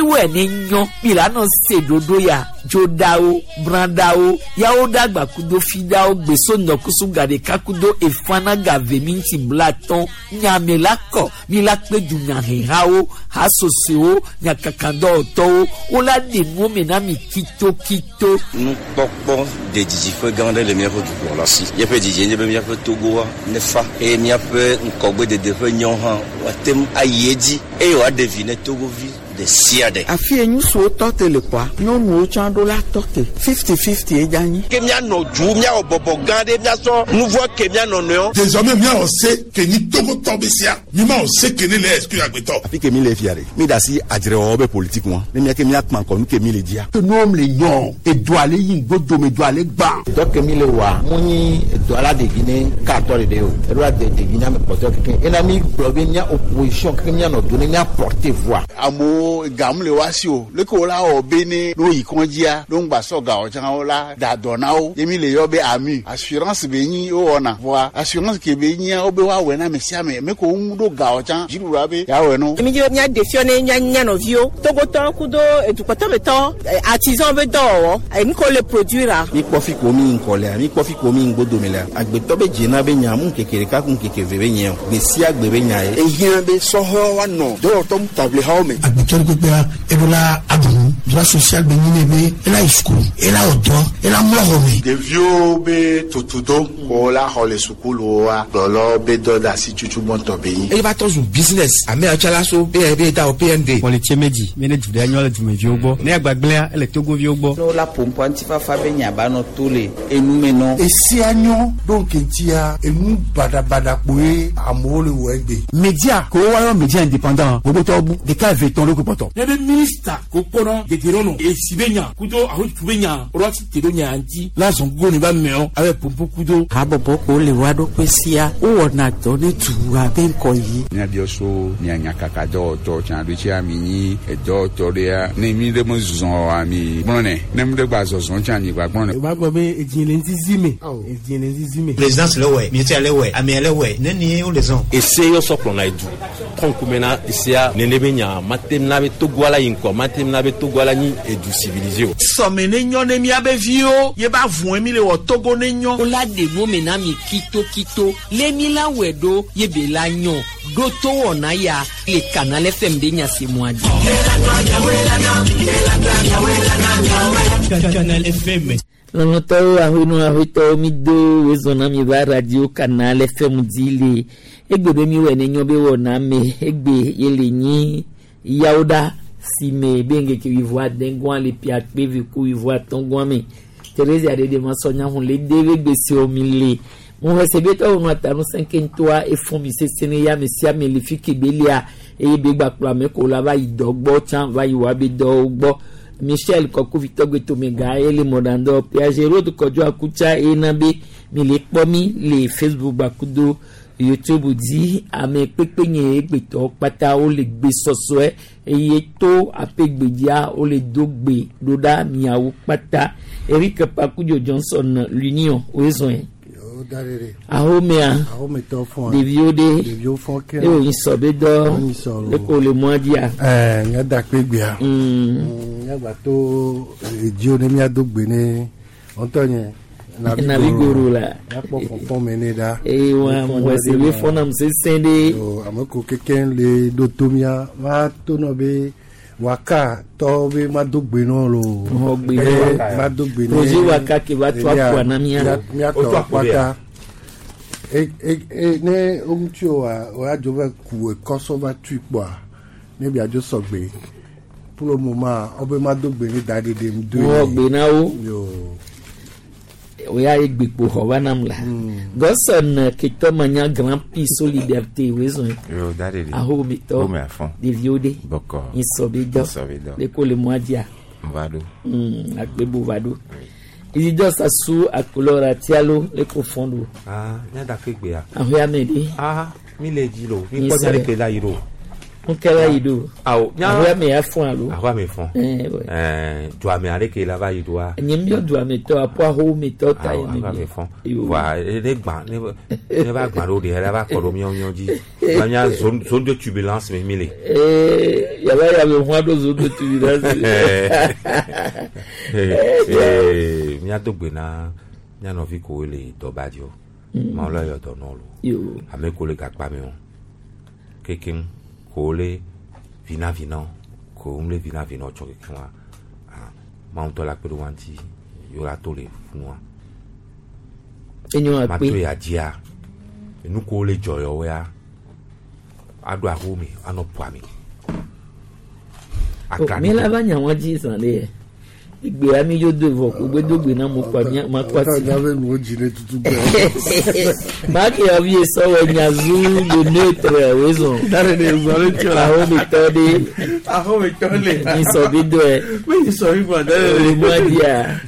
we ni nyo milano se dodo ya jodao brandao yao dagba kudo fidao gbeso nokusu gade kakudo efana gave minti blaton nyamelako milakpe dunya hao hasoseo nyakakando to ola de no menami kito nous pokpo de dijifo gande le meilleur du pour la si y peut DJ y peut Togo ne fa et y peut nkogbe de defenyon han watem ayedi e wa deviner Togo vi de siade afie nyu so tote le kwa no mu chando la tote 50-50 e jani kemia no ju mia obobo gande mia so nouveau kemia no no désormais mia on sait que ni Togo tobesia ni ma on sait que ni les excuse agbeto afi kemi le fiare mi da si ajire obe politique moi ni mia kemia kman ko ni kemi le dia que nom le yon e do ale yin godo me do ale gba donc kemi le wa muni do ala de Guinée 14 de o roi de Guinée me porter que enami provincia opposition kemia no do ni porter voix amo gamle wasio le ko la obene no ikonjia no ngba so ga o jan ola da donao yemi le yobe ami assurance be yin o ona voa assurance ke be yin obe wa we na mesia me ko do ga o jan jiru abe ya we no emi je nya defione nya no vio Togo to kudo edukoto beto artisan be do emi ko le produire mi kofi ko mi nkole mi kofi ko mi ngbodo mele agbeto be jina be nya mu kekere ka kun kekeve be nya be si agbe be nya e yin be so ho wa no do to table ha o me ebola abou droit social benine ela school ela odo ela mohome de vieux be totudo ko la hole school wa dolo be do da si chuchu monto be yin e ba to business ame achala so be da o PND on le tiemedi mene du dernier du mevi ogbo ne agbagblea ele Togo vi ogbo no la pompo antifa fa be nya ba no tole enu me no esi anyo donc ntia enu bada poe amole wegbe media ko wa media indépendant bobo to bu de ka veton lo ko poto ebe minister ko kono de tirono e sibenya kudo aho kubenya orati tironya anti la zongo ni ba meo ave pompo kudo abobo ko le wa do pesia o wona to ni tuwa be ko yi ni abioso ni anyakaka do to chan do chi amini e do to dia ni mi de mo zuzon ami bonne ne mi de gba zozon chan ni gba bonne ba go be ejinle nzizime ejinle nzizime présidence le we ministère le we ami le we ne ni o les on essaye yo soklo na edu konkumena isia nenebenya matemna be togwala yinko matemna be togwala ni edu civilisé somene nyone mi abevio ye ba vun mi le wo Togo ne nyon ola de no menami kito le mi la wedo ye be la nyon do to wona ya le Canal FM de nya se moadi Canal FM Nonoto ahunu ahito mi do wezona mi ba radio Canal FM dile egbe mi we ne nyon be wona me egbe yele yin yauda si me benge ki voit dengwan le piak be vi ku voit tongwan me Teresa de demansonya hun le deve gbesi o mi le mon recebeta o no atanu 53 e fon mi se sene ya me sia me le fi ke belia e be gba pla me ko la va idogbo chan va iwa be do gbo Michel Koko Victor Gwetomega ele modando Piagero de Kojo Akucha e nabe mi le pomi le Facebook bakudo YouTube di ame pepenye egbeto pata o le gbe soso eye to apegbedia o le dogbe doda miawo pata Eric Pakujo Johnson l'Union oezon ahomea de viode e o insobedo le ko le moadia ngada pegbia ngaba to dio ne mi adogbe ne ontonye na vigoro la apo fon meneda e wa mo se we fona mse sende amako keken le dotomia va to no be waka to be madogbe no lo madogbe ne projet waka ke va to akwa na mia o to akwata ne oncho wa jova ku koso va tuipo ne bi ajo sogbe pour le moment obe madogbe ni dade de mdu o gbe na o yo oya egbepo hobanamla goson kito manya grand prix solidarité wezo yo dade de aho mito de viode boko insobedo le ko le moadia vado akbebo vado Isidio Sassou akolora tialo le profondo nya da kegbe ya ahoya mede mi le jilo mi ko jare ke la iro on kera ido awo nya me afun alo ahwa me fon do ame ale ke la va ido a nyem do ame to apo ho me to ta yen me fon wa le gban ne va gban ro de la va ko do mi onyo ji nya zone de turbulence me mile ya va ya me ho do zone de turbulence nya to gbe na nya no fi ko le to badio ma lo yo to no lo ame ko le gapa me on keken kole vina ko umle vina choke kwa ma on to la pe wanti yo la to le fun wa enyo ape ma to ya dia enu ko le joyo ya adu ahumi anopo ami akani la banya won ji san le igbe ami yo devo ko gbedogbe na mo pa mi ma pa ti na mo jine tutu be ma ke avi so nyazu le neutre wezo dare ne zore chola aho mi tole ni so bido e mi so igba dare le moadia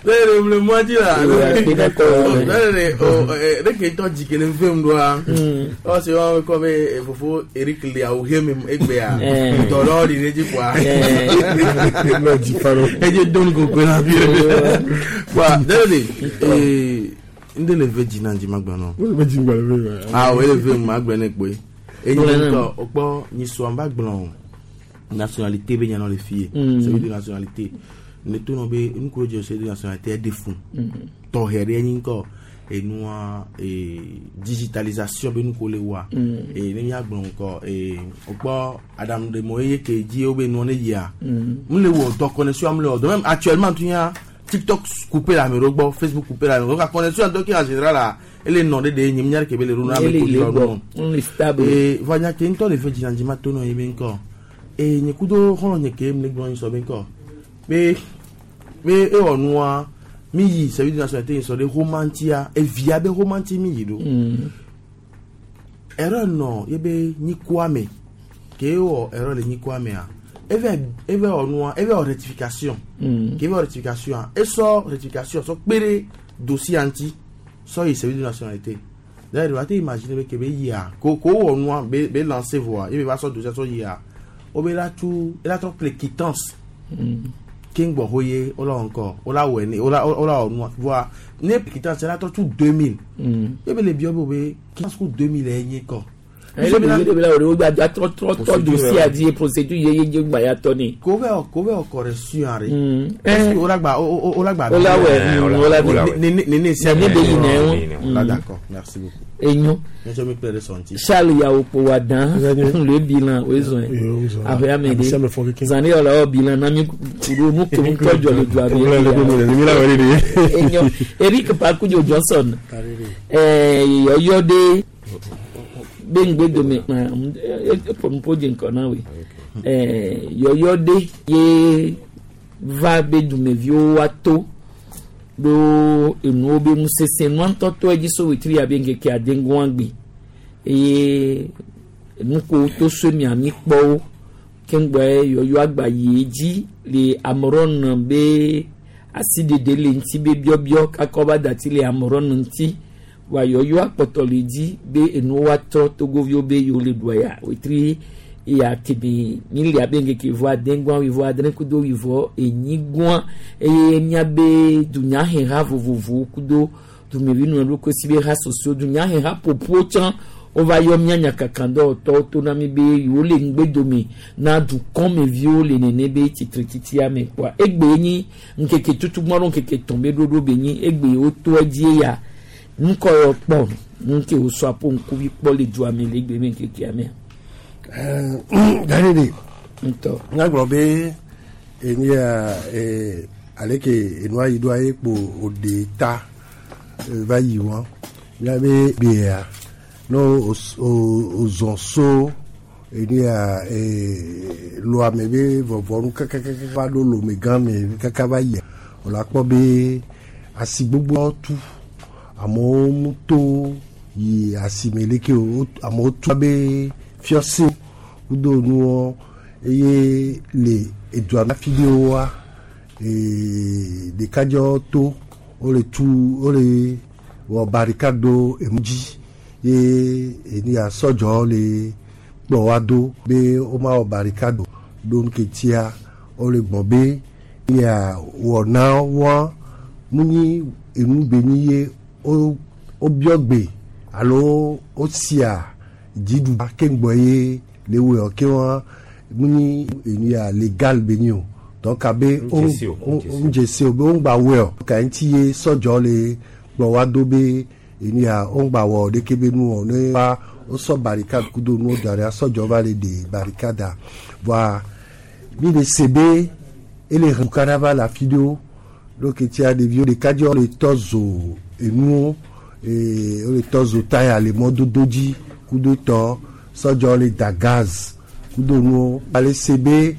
dare o ke to jike ne fem do a o se o ko be fofo Eric Lia o hemi egbe a to lo di ne ji kwa no ji faro eje don go na bi wa dare inde le veji na nji magba no veji ngba we le ve magba ne pe eyin ko opo ni so amba gbon nationalité be yan le fie c'est une nationalité ne to no be une ko je c'est de nationalité de fou to here eyin ko enua digitalisation be nu ko le wa ni ya gbon ko opo Adam de Moye ke ji o be no ne ya mu le wo to connexion am le o même actuellement tu ya TikTok coupé la me rogbo Facebook coupé la me la connexion donc en général là ele no de nyim nyar ke be le runa me ko lo on stable vanya ke nto le fe jinanjima to no yime nko nye kudo hono nye ke mle gbon so be nko be onua mi yi service de nationalité so de romantia e via be romanti mi yido error no yebe ni kwame ke o error le ni kwame a eve onua eve rectification ke eve rectification e so rectification so pere dossier anti so yi service de nationalité d'ailleurs tu imaginer que be ya ko onua be lancer voix e be va so dossier so ya o be la tout et la trop quittance king bohoye ola encore ola weni ola onua voix ne quittance la tout 2000 e be le biobo be 2000 enye ko ele be la o gba trop dossier a dit procédure ye gba ya to ni ko be correction are est-ce que ola gba ni se ne be yin na d'accord merci beaucoup enyo je me plais de sentir Charles ya opo wadan le bilan wezo avec amede zani ola o bilan na mi kuro mu ke mu tojo le do abi enyo Eric Pakujo Johnson Yoyode bengbe do me pompoje nkan na we Yoyode ye va be du me vio ato do enu obe mu sese no antoto eji so witri abenge ke adengwangbe enu ko to so mi ami po kengbo yoyo agbaye eji le amoron be aside de le nti be biobio kakoba dati le amoron nti wa yoyo apotoliji be enu wato to govio be yo le doya witri ya tibi nili abenge ki voa dengwa wi voa dren kudo wi vo enyigwa nyabe dunya he ha vovovo kudo du me vinu ro ko sibe ha soso dunya he ha popo chan o va yo nyanya kakando to na mi be yo le ngbedomi na du kon me vio le nene be titrititi ame kwa egbe yin nkeke tutu gboro nkeke tombe dodo be yin egbe o to eji ya nko yo po nke o so apo nku bi po le ju ame le gbe me nkeke ame Danidi nto na grobe eni aleke enwa yido ayepo odeta vayi won ya be bia no ozonso eni lo amebe vovonu kaka do lo megan me kaka vayi o la po be asigbogbo tu amo muto yi asimeleke o amo tu be fiosé udo nuo eye le edouana fideo wa de kajo to o le wo barricado emuji ni asojo le kplɔ wa do be woma wɔ barricade do nketia wole gbɔn be ya wɔna wɔn munyi enu be ni ye obiɔgbe alo osia dziɖuɖu keŋgbɔ ye le wo yɔ ke wɔn munyi enu ya legal be ni o donc abe ŋdzesi o be wo ŋgba wɔ o ka ŋuti ye sɔdzɔ le kplɔ wa do be enu ya wo ŋgba wɔ ɖeke be nu o ne wa wosɔ barricade kudo nu da ɖe asɔdzɔ va le de barricade voa mi le se be ele hukana va la fido donc etia ɖeviwo ɖeka dzi le tɔ zo enuwo le tɔ zo taya le mɔdodo dzi kudo tɔ sɔdzɔ le da gaz kudo nuwo ale se be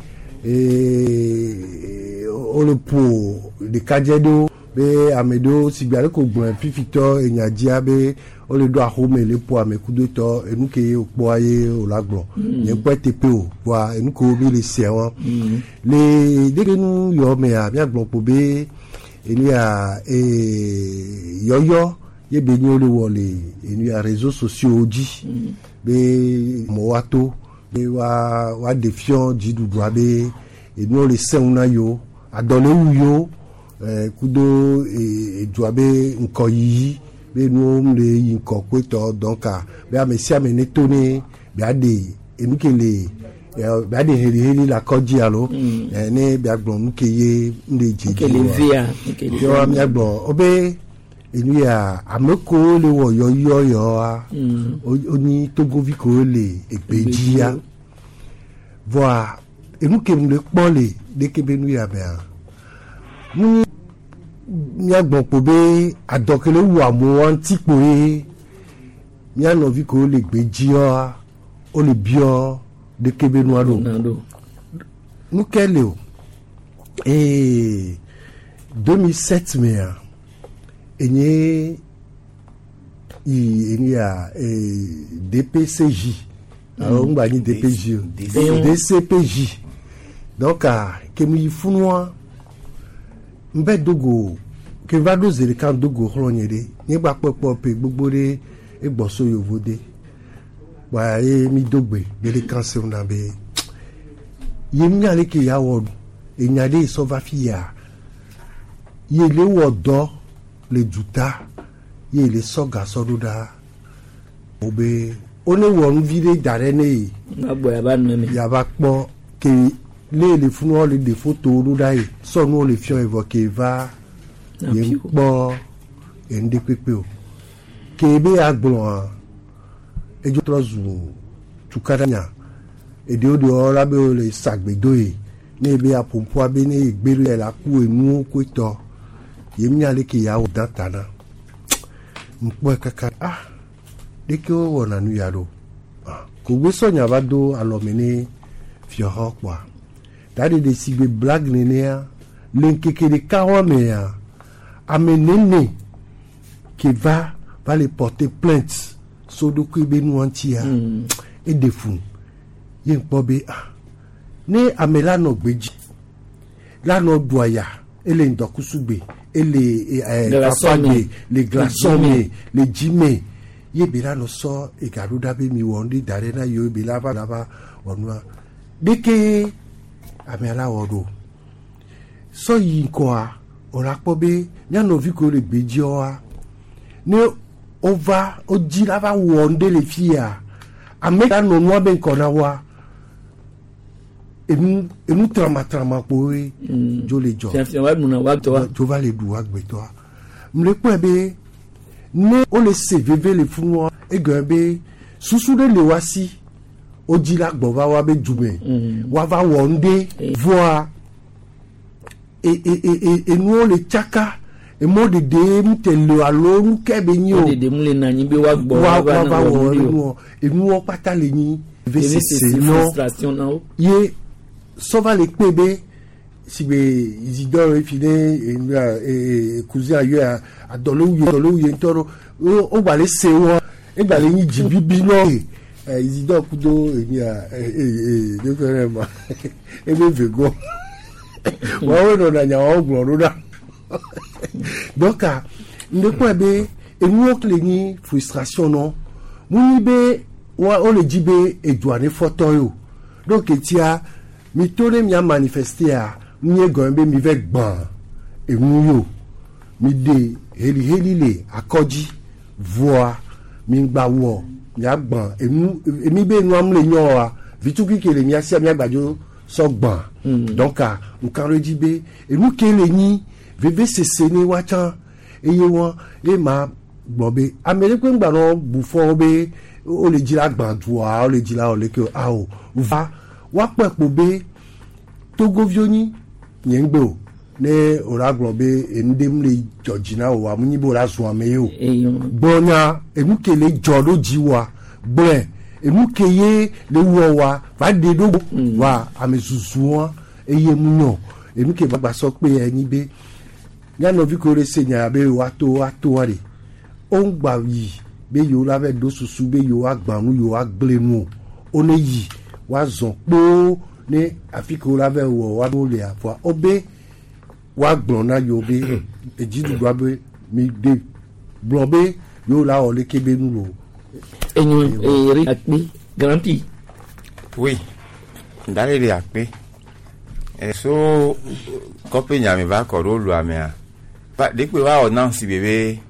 wole ƒo ɖekadze ɖewo be ame ɖewo si gbe ale ko gblɔ fifitɔ enyadzia be wole ɖo axome le ƒo ame kudotɔ enu ke wokpɔa ye wòla gblɔ nye kpɔe teƒe o voa enu ke wobe le sia wɔn le ɖeke nu yɔ mea miagblɔ kpo be enuya yɔyɔ ye be nyi wole wɔ le enuya réseaux sociaux dzi be mɔ wa to be wa de fiɔ dziɖuɖua be enuwo le sẽŋu na yo adɔ le wu yo kudo edua be ŋkɔ yiyi be nuwo le yi ŋkɔ kpetɔ donc be ame sia ame ne to ne be aɖe enu ke le be aɖe heliheli le akɔdzi alo ne be agblɔ nu ke ye ne dze dzi wa miagblɔ wobe enu ya ame kowo le wɔ yɔyɔ yɔa wonyi togovi kowo le egbe dzia voa enu ke le kpɔ le ɖeke be nu ya mea nu miagbɔn kpo be adɔkele wu amewo ŋuti kpo ye mianɔvi kowo le gbe dzia wole biɔ ɖeke be nua ɖo nu ke le o 2007 mea enye enia DPCJ alors on va dire DPJ DCPJ donc que mi funwa mbe dogo ke va do zere kan dogo hlonyede ni gba popo pe gbogbo re egboso yovode wa mi dogbe bele kan se una be yemi ale ke ya wo enyade so va fia ye le wo do le juta ye le soga sododa obe one won vide dare ne abo ya ba nne ya ba po ke le funu le de photo do dai so no le fion évoquer va ye po ende pepe o ke be agbon ejo trozu tukadanya ede o de ora be o le sagbedo e ne be apompo abe ne igbere la ku enu ko to yemi ale ke ya o datana mpo kaka deke o wona nu yaro ko gbe sonya ba do alomene fio hokwa dadi de sigbe blag nenea lenkeke de kawame ya amenene qui va les porter plainte so do ku be nu antia e defu yen pobe ne amela no gbeji la no doya ele ndokusugbe ele papage les glaçons les jime ye bela no so e garuda be mi wondi dare na yo bela ba laba onwa deke amela wodo so yin ko a ora pobe nya no vi ko le gbeji o a ne ova oji lava wonde le fia amela no no be ko na wa enu trama poe jole jo jo va le duwa gbeto mle po be ne o le cvv le funu e gan be susu de le wasi oji la gbo va wa be jume wa va wonde voa enu le chaka e mo de mtelo alo nke be nyi o de mle na nyi be wa gbo wa na wo enu o pata le nyi vcc no ye sova le pebe si be Isidore fine e cousin ayo a dolo ye ntoro o gba le se won e gba le yin jibibi no Isidore kudo de fere ma e be vego wa o no na nya o gbo ro da donc ne ko be enu o kle ni frustration no mu ni be on le dit et doit ne photo yo donc etia mi tole mi a manifester a mi gombe mi ve gban e mu yo mi de heli le akoji voix mi gba wo mi a gban e mi be nu am le nyon wa vitu ki ke le mi asia mi agbajo so gban donc a nkan re di be e mu ke le ni veve sesene wa tan eye won e ma gbobe american gba no bu fo be o le jira gbandua o le jira o le ke a o va wa pepo be togo vioni nyengbe o ne ora gbobe endem le georgina o amunyi bo la so ame o bonya emukele jodo jiwa bre emukeye le wo wa va de do wa amesusu won eye munyo emuke baba so pe eni be nya no vi ko re se nya be wa to ware o ngba yi be yo la ve do susu be yo agbanu yo agblenu one yi wa zon po ne afiko la ve wo wa bo le afwa obe wa gbon na yo be ejidu gba be mi de blobe yo la o le kebe nu lo enyo eri akpi garanti oui ndale le akpi so kope nya me ba ko ro lu amia pa de pe wa ona si bebe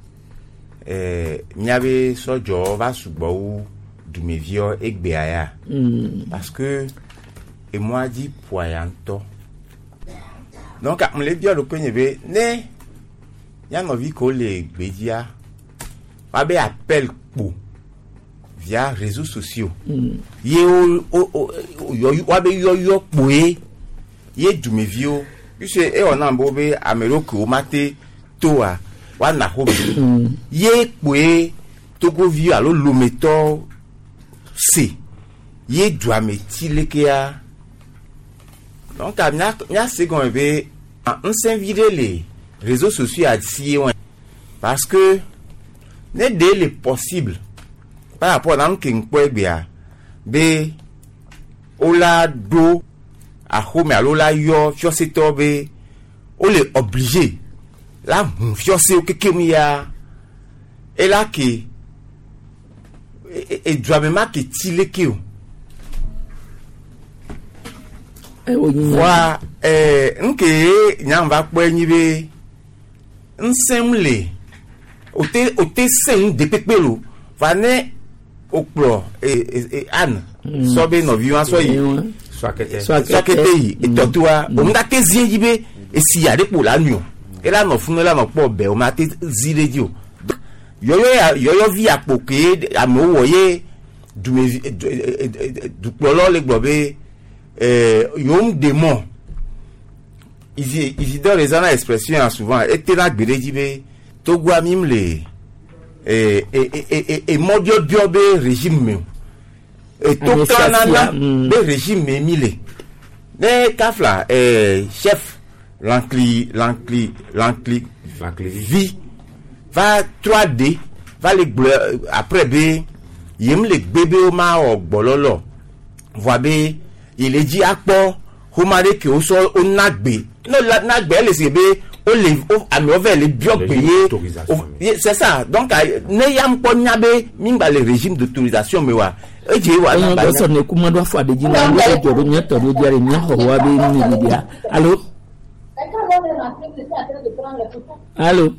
miabe sojo va sugbo ou du mevio egbe aya parce que et moi dit poyanto donc on le bio le konyebe ne ya no vi ko le gbedia pa be appel po via réseaux sociaux ye yo wa be yo po ye du mevio you e ona mbobe ameroko mate toa wana hobi ye kwe togo vieux alo lometo si ye doit metile kia donc amia second be on s'invite les réseaux sociaux à dire parce que ne dès le possible par rapport à king poebia be ola do a home alo la yo fiosito be o le obligé la fiosé o kekemia et là qui et doit me marquer tilekio wa nke nyamba kwenyi be nsemle ote sen de pepelo va ne okplo an so be no viwan so yi swakete yi etotua o nga te zi yibe esi ya de po la nu e la no funu la no po be o ma te zi radio yo vi apoke amowo ye du polo le gbobe yom démon ils dans les ana expression souvent était la gbelejibe togwa mimle et modio biobe régime et tout canana le régime mile ne kafla chef l'ancli vie va 3D va les après b yem le bébé o ma ogbololo voit b il est dit akpo homare ke o so o nagbe no la nagbe le se be o le o ami over le biopeye c'est ça donc ne yam ko nyabe mingba le régime d'autorisation me wa eje wa na ba so ne kuma do fa de jina ngo e jodo nya to do diare nya ho wa be ni dia allô allô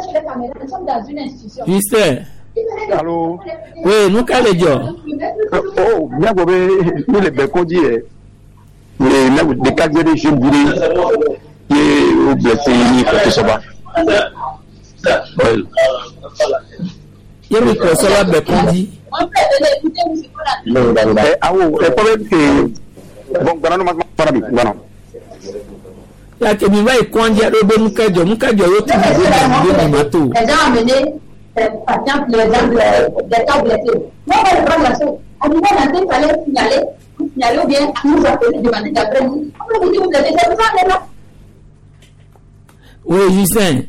juste allô oui nous calé jo oh bien gobe ni le bekoji les na de cadre de jemburi et au blessé ni ko so ba yemi ko so la bekoji awo e problème que bon gana ma para bi gana la ke mi vai konja do be mukajo yo tu do mato par exemple l'exemple des cas blessés. Moi, on va prendre la chose. À niveau d'antenne, il fallait signaler ou bien nous appeler, demander d'après nous. On vous dit, vous êtes déjà besoin de là. Oui, Justin.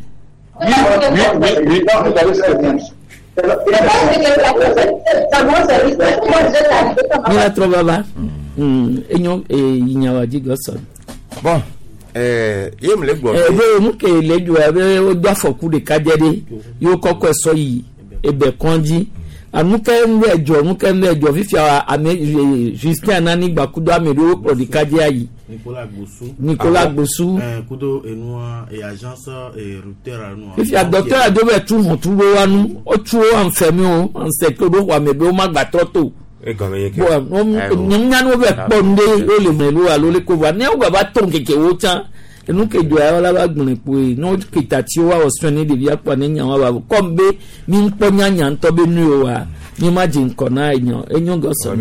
Bon. Yem le gbo mu ke le ju o do afoku de kajede yo kokko so yi ebe konji anuke ejo fifia ame Justin Anani Gbakudo amedo odikaje ayi Nicolas Gbosu kudo enua et agence et routeur enua fifia docteur adobe tu wanu o tu anfemi o anse do wa mebe ma gbatoto e gan ye ke nyanya no be ponde o le melu alo le ko wa ne o baba ton keke wo tan enu ke do ala ba gbon epo e no kitati o wa osoni de bia pa ne nya wa ba kombe mi npo nyanya nto be nu o wa ni ma jin kona enyo go so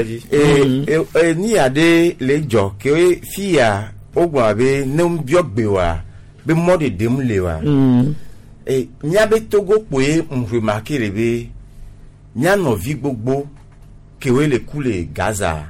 ni ade le jo ke fia ogwa be ne biogbe wa be mode dem le wa nya be togo pe remarquer le be nya no vi gbogbo ke we le coule Gaza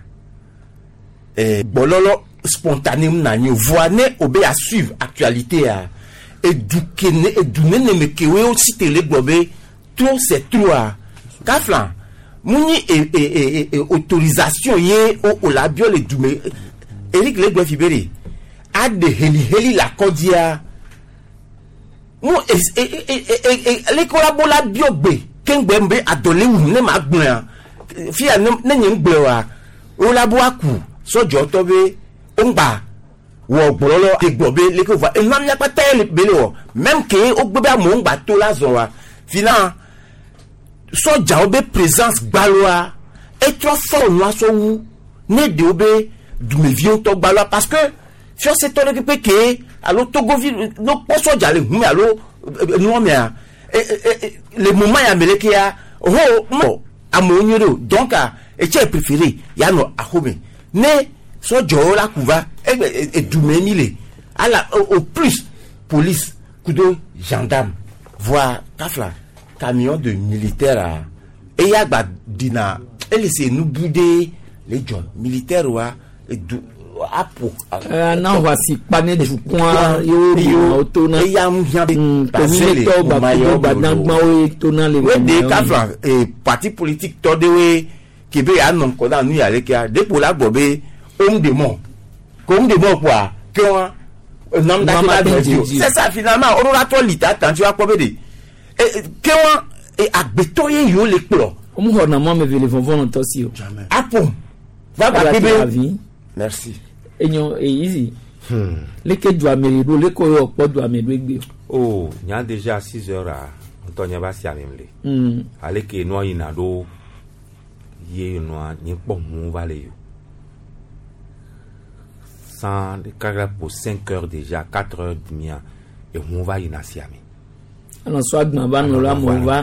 bololo spontané na ni voix ne obé à suivre actualité a éduquer éduner ne me ke we aussi télé globé trop c'est trop kaflan muni et autorisation yé au la bio le dumé Eric Legbe Fibere a de heli la kodia mo les collabola biogbe kengbe adolé ou ne ma gbon fia ne ngbe wa o la bo aku sojo to be ngba wo gbololo egbobe le ko va enam ya pata le bele o même que o gbe ba mo ngba to la zo wa filan soja obe présence gbaloa et toi fort no so wu ne de obe du me vieux to gbaloa parce que fio se to le que allo Togo vi no po soja le hu allo no me le moment ya meleke ya ho amonyoro donc et tu préféré ya no ahome ne sojo la kuva et du menile à la au plus police kudo gendarme voir kafla camion de militaire et ya gba dina elle c'est nous bouder les gens militaires wa et du apo na wasi pané du point yo tona et ya bien passer les maillot badangma o tona les de kafla et parti politique to de we kebe anon ko da nu ya le kia de pour la gobe homme de mort quoi que on nom d'accueil c'est ça finalement on aura toi lita tant tu vas quoi bede et que on et agbetoye yo le plo on ho na mo me vele vovon tosi o apom va ba bebe merci enyo easy le ke du amérido le ko yo po du amérido egbe oh il y a déjà 6 heures à Antonia ba si amemle ale ke no ina do ye no ni po mu vale yo sans pour 5 heures déjà 4 heures demi et on va y nasiami alors soit gba no la mo va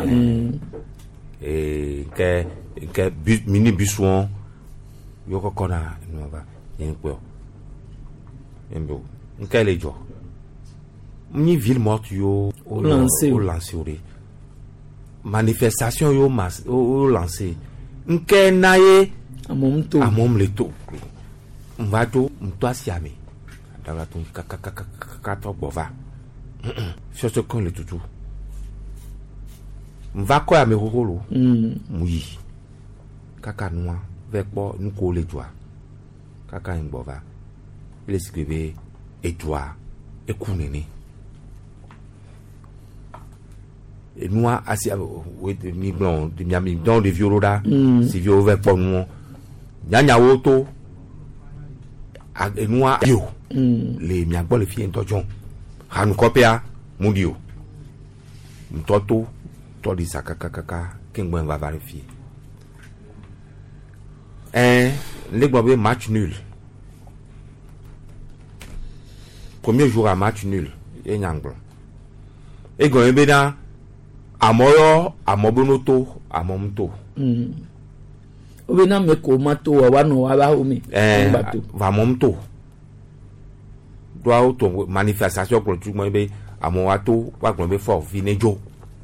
et que mini buswon yo ko kona no va yen ko embo nke le jo ni ville morte yo au lancer manifestation yo au lancer nke naye amom le to mvato mtwasiame daga ton kaka bova sur ce con le tutu mva ko ya me holo muyi kaka noa vekpo nko le joa kaka ngbova il escrivait et joa ekunene et noa asi mi blanc de mi dans de violoda si violo vekpo no nyanya woto enua yo le miagbo le fien tojon han kopia mudio mtoto to di sakakaka kengbo va vérifier le gbobe match nul premier jour à match nul et nyangbo e go ebeda amoyo amobonoto amomto obena me ko mato wa no wa ba omi va momto doa auto manifestation pour tout moi be amowato wa gbon be fort vinejo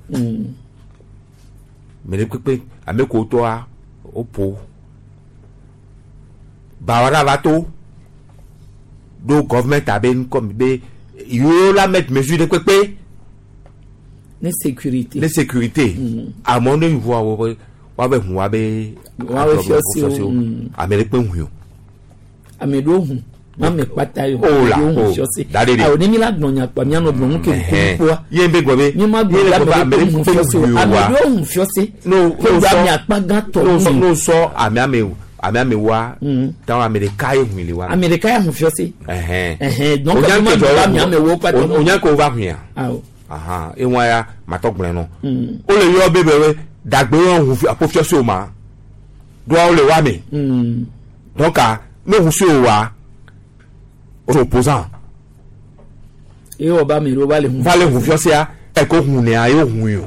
mais le pepe ameko to a opo bawara vato do government aben comme be yo la mettre mesure de pepe les sécurité à mon une voix wa be hu wa be wa we fiosi amele pe hu yo amedo hu mame pata yo la o ni mi la gbonya pa mi ano gbon ke ku ye be gobe ni ma gbo la me mu fiose ami do mu fiose no mi apa gan to no so ami wa taw America ye hu le wa America ya hu fiose donc o ma gbo mi ame wo pa to o nya ko va hu ya e wa ya ma to gbon no o le yo bebe dagbe hu apo fiose o ma do o le wa mi donc no hu so wa opposant e o ba mi ro vale hu fiosia e ko hu ne ayo hu yo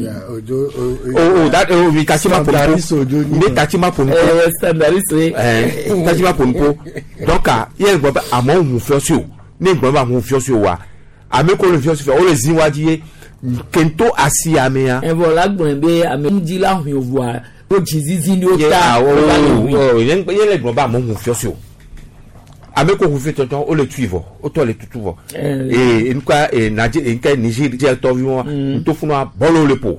that we kachima ponpo ni kachima ponpo standardise kachima ponpo donc ye gbo amo hu fiosio ni gbo ba hu fiosio wa ame ko le fiosio o le zinwaji kento asi amea e bo la gbon be ame nji la hu ovoa o jizizi ni o ta o ye le gbo ba mo hu fiosio avec qu'on fait tonton on le tuivo auto le tutuvo et une quoi et naji et que Niger directeur vivant tout funa bolo le pot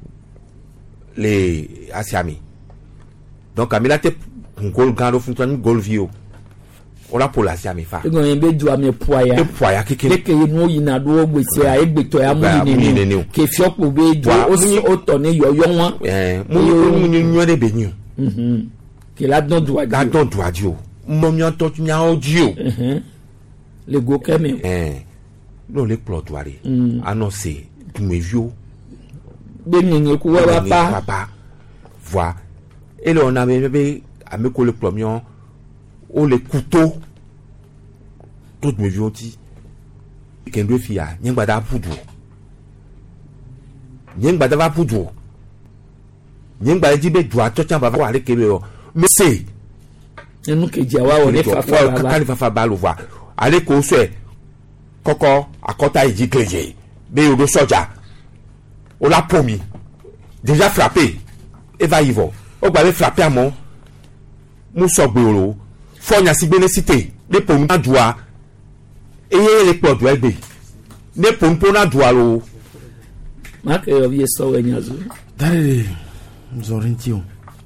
les asiami donc amila te gol gando funtan gol vio on la pour l'asiami fa e gon be du ame poya keke ke no yina do gbese a egbeto ya mu ni ke fiopo be du o to ni yoyo won mu nyo de benyu ke la don doadio mo mi to nya audio le go keme no le plot wari annoncer me vio be nyenye ku wa papa vois et là on a bébé à me coller plomion on le couteau tout me vio ti kendo fia nyengba da pudu nyengba da va pudu nyengba ji be dua to chan baba wa le kebe yo me say enu keji awa wo ne fafa baba kali fafa ba lo va ale ko so e koko akota iji kleje be odo soja o la pomi déjà frappé et va yvo o gba le frapper amo mu so gboro fonya si gbe ne cité le pomi adua eye le podu egbe ne pompo na dua lo ma ke yo vie so enyazo dare mzorintio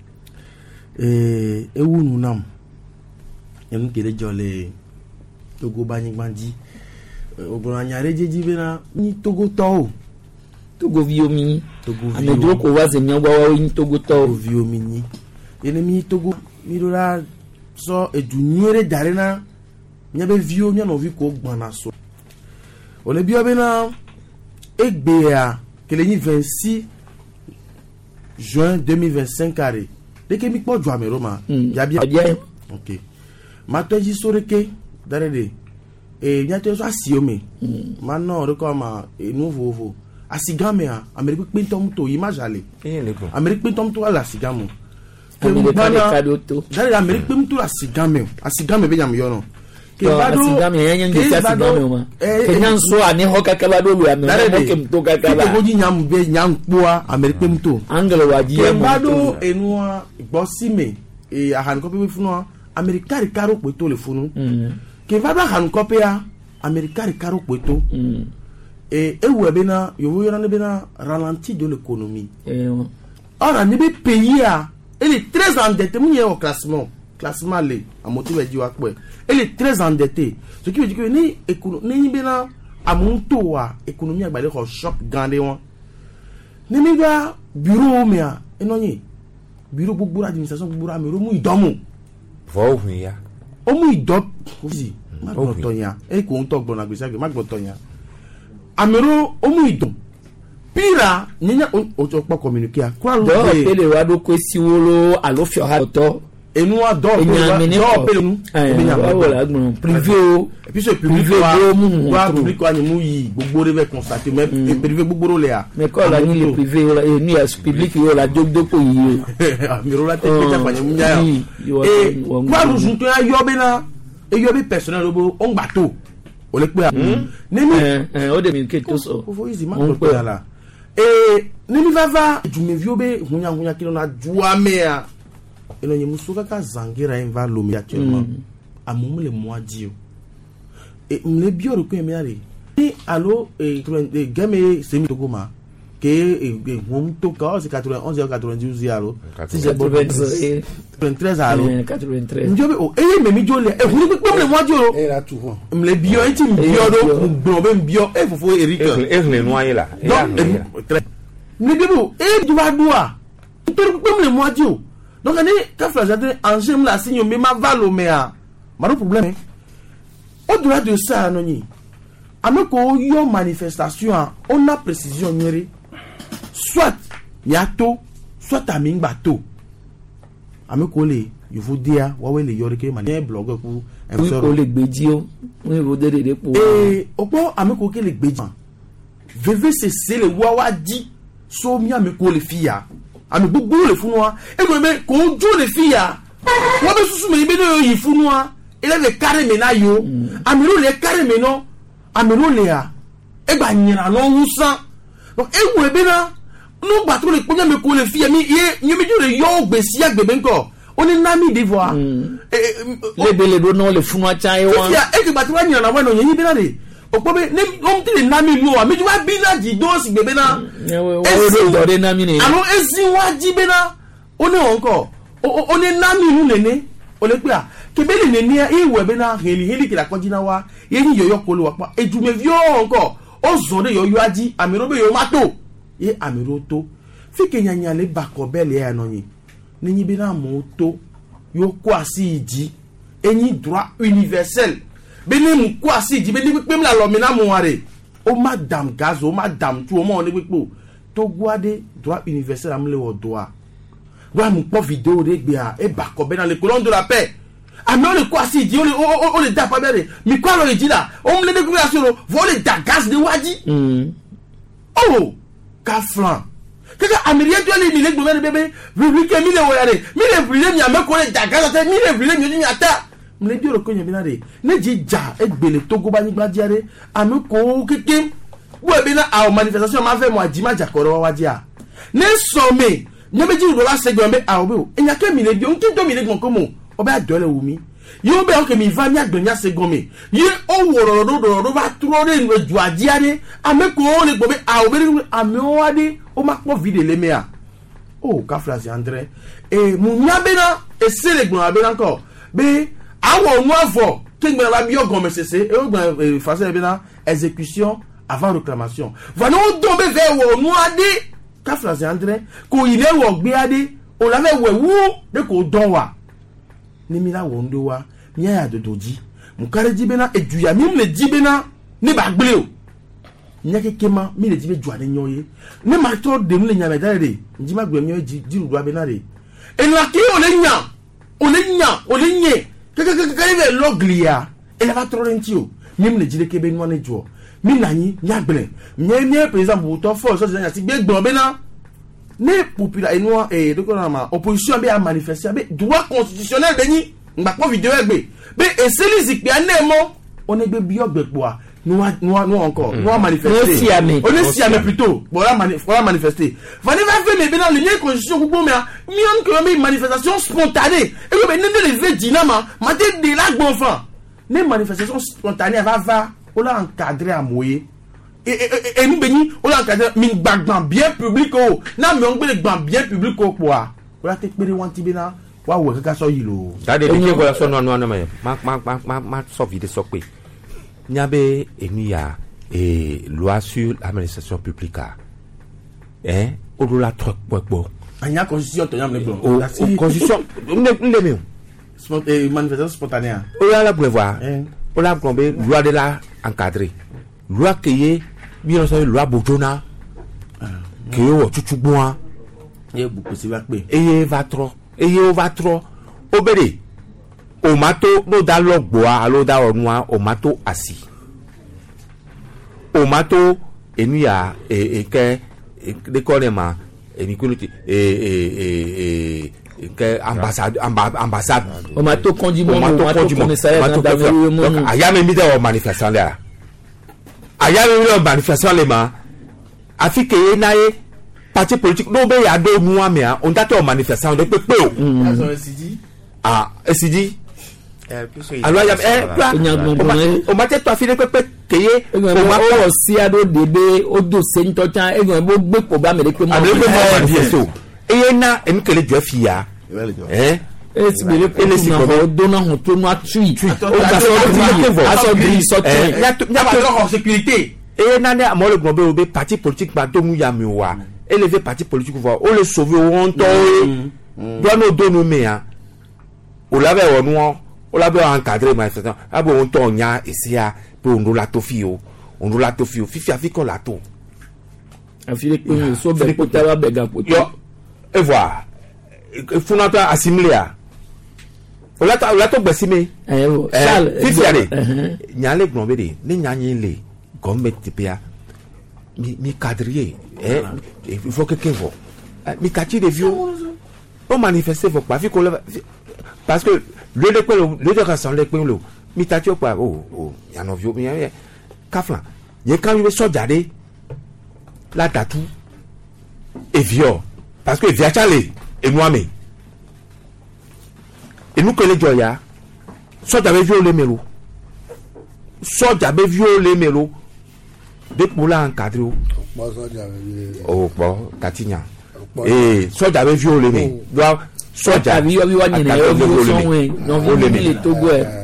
ewu nu nam yam kede jole togo bani gbanji ogbon anyare jeji be na ni togo viomi amejo ko waze mi ogba wa ni togo to viomi ni ene mi togo mi dora so edunyere dare na nya be vio nya no vi ko gbon na so o le bi obe na egbe a kele ni 26 juin 2025 carré dès que mi po jo amero ma ya bien OK ma toji soreke dare de e nya to so asiome ma no re ko ma nouveau asigame a amerique pintom to imagale amerique pintom to ala sigamo dare amerique pintom to asigame be nyam yo no ke bado asigame yan ngi asigame ma ke nyan so ani hoka ka bado lu am mo ke mto ka ka ba ko ji nyam be nyam poa amerique pintom angle waji ke bado enua gbosime e ahan ko be funu america ri karo pe to le funu ke bado ahan ko pe a america ri karo pe to et où est bien yo voyons on est bien ralenti de l'économie or on est pays à elle est très endettée mon au classement les à motiver du akwe elle est très endettée ce qui veut dire que ni économie ni bien à mon tour économie a balé ko choc gandé won ni mi ga bureau mi a enonyi bureau gbogbo administration gbogbo mi ro mu idomu vo hu ya o mu idop ozi ma gboto yan e ko nto gbona gbese age ma gboto yan amero omu idon pira nyanya o po communiquer a kwa lo pele wa do kwesiwolo alofio ha to enu wa do pele nu enya wa la gbon privé o et puis ce privé wa public wa ni mu yi gbogbo re be constater mais privé gbogbo le a mais ko la ni le privé la ni as public yo la jogdoko yi amero la te pe pa ni mu nya e kwa lu sun to yo be na e yo be personnel obo on gba to o le pe nimi o de mi ke to so o fo easy ma ko pe ala nimi vava ju me viobe hunya kilo na juamea eno nyi musuka ka zangira enva lo mi actuellement amumu le moadio e mle bioro ko emi ari ni allo game semi togoma que on to ka c'est 91 92 alors si j'ai bon 93 alors 93 njobe o me mi jole e hunu pe me mo joro era tu ho me bio enti bio do gbo be bio e fofo Eric le noyer là ni bebo e du va doa pe me mo joro donc ani ka flagade angem la signe me ma valo me a maro problème au-delà de ça anoni ameko yo manifestation on a précision nyeri soit yato soit amingba to ameko le you faut dire wa le yorike mani blogger ku o le gbeji o won ro de po opo ameko ke le gbeji veve c'est le wa di so mi ameko le fiya ami gbogbo le funwa e ko be ko jo le fiya wa be susu me be no yi funwa ele le carré mena yo amiro le carré meno amiro le a e gba nyira no wusan donc e we be na no gba to le ponya me ko le fi mi ye mi jo le yo gbe si agbebe nko oni nami devoir le bele do no le funwa cha e won e ke gba ti wa nyira na wa no yin bi na de opo be ne o ti le nami lu o mi ju wa bi na ji do si gbebe na o do de nami ni alo ezi wa ji be na oni onko oni nami lu nene o le pe a kebele ne nia iwe be na heli kila kojina wa yeni yoyo kolo wa pa ejume vio nko o zonde yoyo aji amiro be yo mato ye amiro to fike nyanya le bakobele ya nonyi ni be na moto yo kwa si ji eni droit universel be ni mu kwa si ji be ni pe mla lo mi na mu are o madame gaz o madame tu o mo ni pipo to guade droit universel amle wo doa wa mu po video de gbe a e bakobele na le colonne de la paix ami on le quoi si dit on le da pas bien mais quoi on le dit là on me le découvrir sur le voler da gaz de wadi oh kaflan kaka amerien tu ali mi le gbo bébé vi ke mi le woyare mi le brûler mi ame ko le da gaz ate mi le brûler mi ni ata me le dio ko nya bi na de ne ji ja e gbele togo ba ni gba diare ami ko keke wo be na a manifestation ma fait moi dima jakoro wadi a ne somme ne be ji do la segombe a obe o enya ke mi le dio nki do mi le gbon komo oba dole wumi yo be o ke mi va mi agbonya segome ye o woro do va tro re nwe ju adiare ameko o le gbobe a obe ame o ade o ma po video le mea o ka phrase André e mu nya be na e se le gbon abe nko be awo nu afo ke gbe la bi ogon mesese e o gbo face be na exécution avant réclamation va no dombe ve wo nu ade ka phrase André ko ile wo gbe ade o la me we wu de ko don wa ni mi la wondo wa mi ya dodoji mu kare jibena eduya mi le jibena ni ba gble o nyake kema mi le jibe juane nyoye ne ma to de mu le nya medare de njima gbe mi jiru do abenare e la ki o le nye kaka le loglia e la va tro rentio mi le jide kebe nwa ne jo mi nanyi nya gble nye par exemple to for so nya ti gbe gbon bena ne popula enwa donc on a opposition be a manifester be droit constitutionnel beni ngba ko video egbe be eseli zikpe anemo on egbe bi ogbepo a no encore no manifester on est si ame plutôt voilà manifester fallait va faire mais dans le constitution gbogbo me mi on que me manifestation spontanée et be ne le dinama mate de la gbonfan ne manifestation spontanée va on l'a encadré à moyer et nous béni on a encadré min bagban bien public o na me on gbe gban bien public o poa on a te pere wanti bena wa wo kaka so yilo ta de ke ko so no no me ma so vide so pe nyabe eniya loi sur l'administration publique o do la trop popo anya constitution to yam le bon o constitution le me manifestation spontanée o ya la prévoir o la tomber loi de la encadrer loi que bien sûr loi bojona que o tutugbon ye bu ko si va pe eye va trop obere o mato no da logbo alo da onwa o mato asi o mato enuya ke de kolema enikuliti que ambassade o mato kondimo o mato commissariat donc aya me mi de manifestation là aya me manifestation le ma afike ye na ye parti politique no be ya do nu amia on date o manifestation de pepe o SID SID alors o ma te to afile pepe keye o ma o si ado debe o do se nto chan e gan bo gbe po ba me de pe mo so e na em kele jo fia esi bele ko na do na ho to no atui o aso dri so ten ya ba sécurité e na ne mo le gbon be parti politique ba do mu ya mi wa élever parti politique voir o le sauver on to doit no do no me a o la be wonu o la be encadrer manifestation abo on to nya esia pe on la to fi o fifi afiko la to afile pe so be ko taba be ga ko yo et voir fonata assimilia o la to gbesime fifi ale nya le gbon be de ni nya yin le government pia mi cadrier il faut que quelqu'un voit mi quartier de vieux on manifester faut pas parce que le de rassembler pe lo mi quartier pas ya no vieux mi kafla ye kan yo so jade la datu et vieux parce que via chale et moi mais et nous que les joya so j'avais vieux le melo de pour la encadrer oh bon Katigna et soit j'avais violé mais doit soit j'avais violé non violé Togo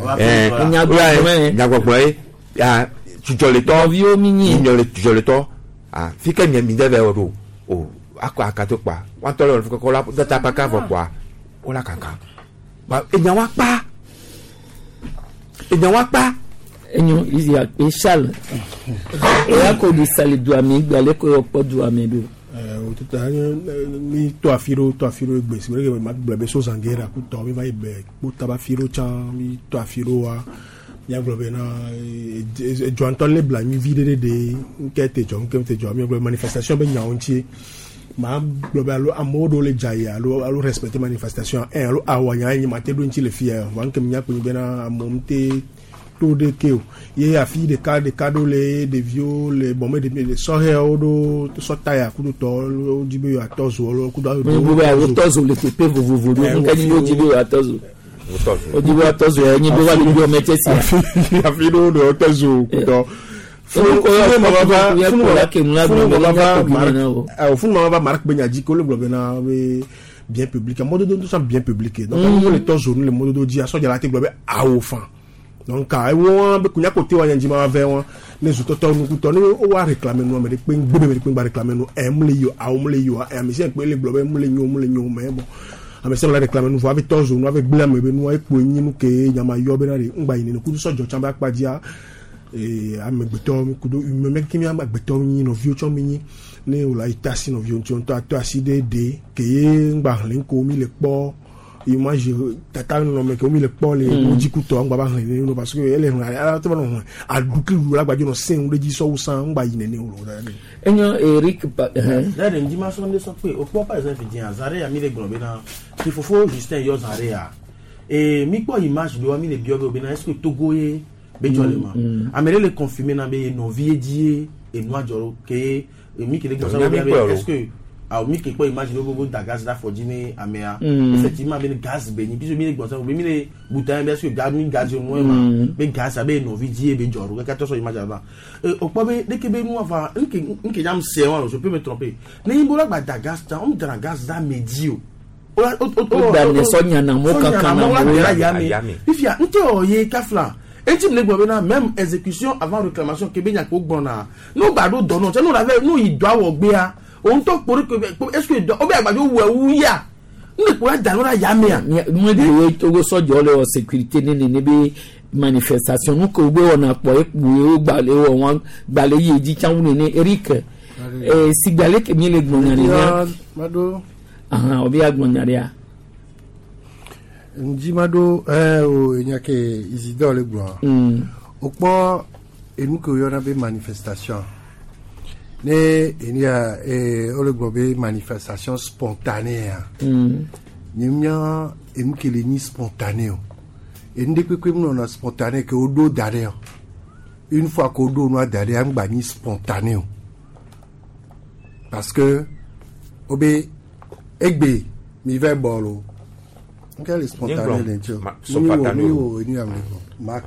ah tu le temps tu le temps ah fika mi deve oro oh akwa akato pa wan to lo ko la data pa ka quoi o la kaka ba enyan wa pa enyo izi a special e ko di sali do ami gbale ko po do ami do o tuta ni to afiro egbe si we ma gbele so zangera ku to mi vai be ku taba firo cha mi to afiro wa ya gbele na jo anton le bla mi vide de nkete jo mi gbele manifestation be nya onti ma gbele alo amodo le jaya alo respecter manifestation alo awanya yin ma te do nti le fier wan kem nya ko ni be na amomte tout de keo ye afi de cadeau les de vieux les bombes de sohe odo sotaya kudo to jibe yo atozo lo kudo o tozo le tepe vovo ngani yo jibe yo atozo o jibe atozo ya nyi be wa le yo metesi afi do atozo kudo funu mama ba marque benyaji ko le blogue na bien public mode de tout ça bien public donc on les tozo le mode do dia so jala te blogue a au fan donc ka won be kunya côté wa yanji ma ve won ne zutoto nu kuto ni o wa réclamer nu me de pe ngbe me de pe ba réclamer nu mle yo a mle yo a mi se pe le blobe mle nyo mais bon a me se la réclamer nu avec tozo nu avec blame be nu e po yin nu ke nyama yo be na re ngba yin ni kudu so jo chamba pa dia e a me gbeto mi kudu me me kimi am gbeto yin no vio cho mi ni ne o la itasi no vio ntion to aside de ke ngba len ko mi le po image tata no me ko mi le po le oji ku to ngba ba han ni no parce que ele han to ba no aduki la gba jo no sen le ji so san ngba yin ni o lo da ni enyo Eric là de ndima so nde so pe o po par exemple di Azare ya mi le gbon be na ti fofo Justin yo Azare ya e mi po image do mi le bio be na est-ce que Togo ye be jolema amele le confirmer na be no vie die e no ajoro ke mi ke le gbon so be est-ce que a mi ke po image do go da gaz da fojine amea effectivement be gaz be ni biso mi le gbon so be mi le boutin be est-ce que gaz mi gaz no ma be gaz be no vie die be joro ke to so image ava o po be de ke be no ava nke jam se won je peux me tromper ne imbola ba da gaz ta on da gaz da medio o da ne sonya na mo kankan na mo ya mi ifia nte o ye kafla etim le gbo be na même exécution avant réclamation ke be nya ko gbona no ba do dono se no la ve no idwa wo gbe a on to pori que est-ce que o be agbajo wu ya ne ko da no la ya mi a mo de we Togo sojo le sécurité ni be manifestation nu ko gbe ona po epu o gbale won gbale ye ji chan ni Eric sigbale ke mi le gbona ni mado obi agbonare a njimado o nyake Isidore le gbo opo enu ko yo na be manifestation ne enia o le gbo be manifestation spontanée nyimnya enu ke le ni spontané ende kwekwe mu na spontané ke odo dare une fois que odo no dare am gba ni spontané parce que obe egbe mi ve bolo Quel est spontané l'intio? Ni am Mark.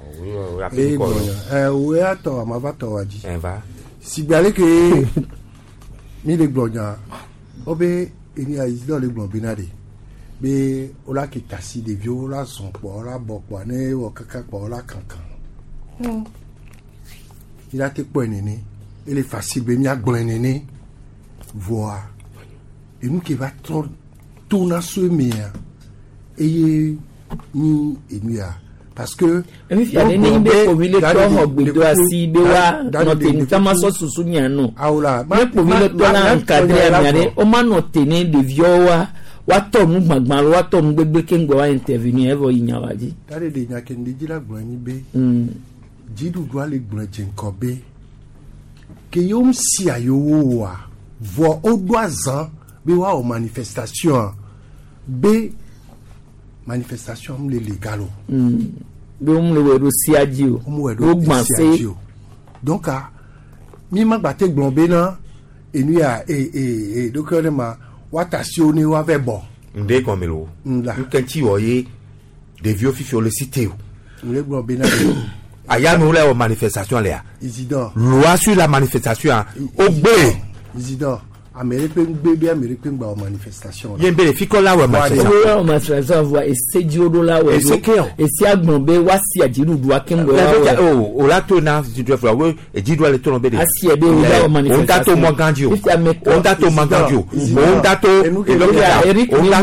Oui, attends, ma va towaji. Si bien que mi le glonya. Obe eni a isidore le glon binade. Be ola ki tasi de vieux ola son po ola bokwa ne o kaka po ola kankan. Il a te po nene. Il est facile be mi a glon nene. Voir. Et nous qui va tourner sur mia. Et ni enia parce que il y a des nimbes pour le temps de asi bewa noté kama so susunya no aula mais pour le temps encadré amiare o ma noté ne de viowa wa to mu gbagban wa to mu gbegbe kengbe wa intervenir evo inyawaji tare de nyake ndiji la gbon ni be jidu do ale gbon jenkobe ke yom si ayowo wa vo odoazan be wa o manifestation be manifestation le légalo be le wedo siadio o gbanse donc mi ma gba te gbonbe na enu ya donc le ma watasio ni wa ve bon nde comme lo nkanti oye de vieux fifi le cité le gbonbe na aya no le manifestation le Isidore loi sur la manifestation o gbe Isidore Américain bébé américain ba manifestation yen be fi ko la wa manifestation voix et c'est diodo la wa et si agbonbe wa si ajiru du akembo o la to na si tu vois we e jidu le to no be de asi ebe o la manifestation on dato mogandio on dato mangandio on dato Eric on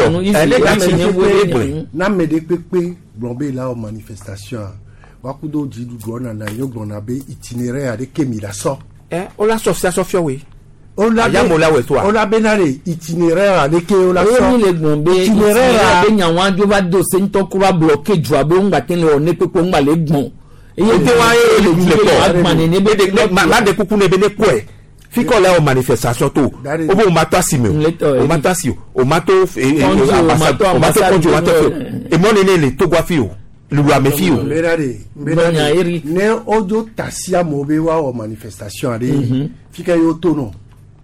dato na me de pepe blombe la manifestation wa kudo jidu do na na yo gbona be itinéraire de kemila so on la association fiowe on a benare itinéraire avec on a so le gbonbe itinéraire be nyawan jo va do se ntokura bloquer jo abe ngba ten le one pepe ngba le gbon eye te wa le la de kuku ne be ne ko e fi ko la manifestation to o bo ma to asime o ma to asio o ma to o ma to konjo wa to e mo ne le to gwa fi o lu wa me fi o benare ne ojo tasia mo be wa o manifestation ade fi ka yo to no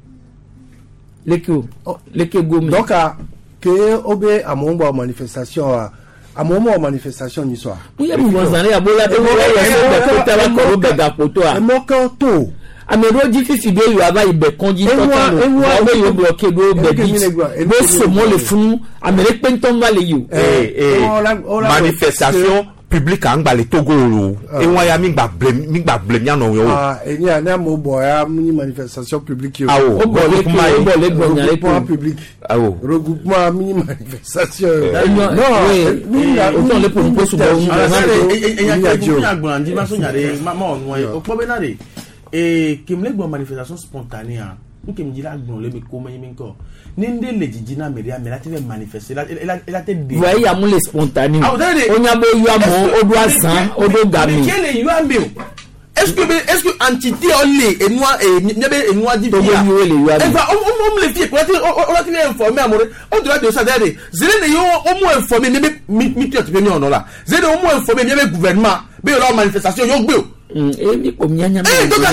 leke gomi donc que obe amomba manifestation amomba manifestation ni so uye mwanzane abola be ya ta ba ko be ga poto a mo kan to amero ji fifi be yo aba ibe konji to ta wa be yo bloquer do be be so mo le funu amere penton va le yo manifestation public angba le Togo ro e won ya mi gba blame ya no yo eni ana mo bo ya ni manifestation publique yo o bo le gbonya le public regroupement mini manifestation non o ton le pour so bo ya gbonya ndi ma so nyare ma onu o po be na de kim le gbo manifestation spontanée nkem jila gbon le mi ko mi ko ninde le jijina meria me la te manifester la te de voyez ya mo le spontané onya bo yu amo odo asan odo gami kele yu ambe est-ce que entité olé enwa nyebe enwa di bia e va on me le fie pour on te informer amore on doit de ça derrière zele ne yo o mo informer mi te te on là zele o mo informer nyebe gouvernement be la manifestation yo gbe mi ko nyanya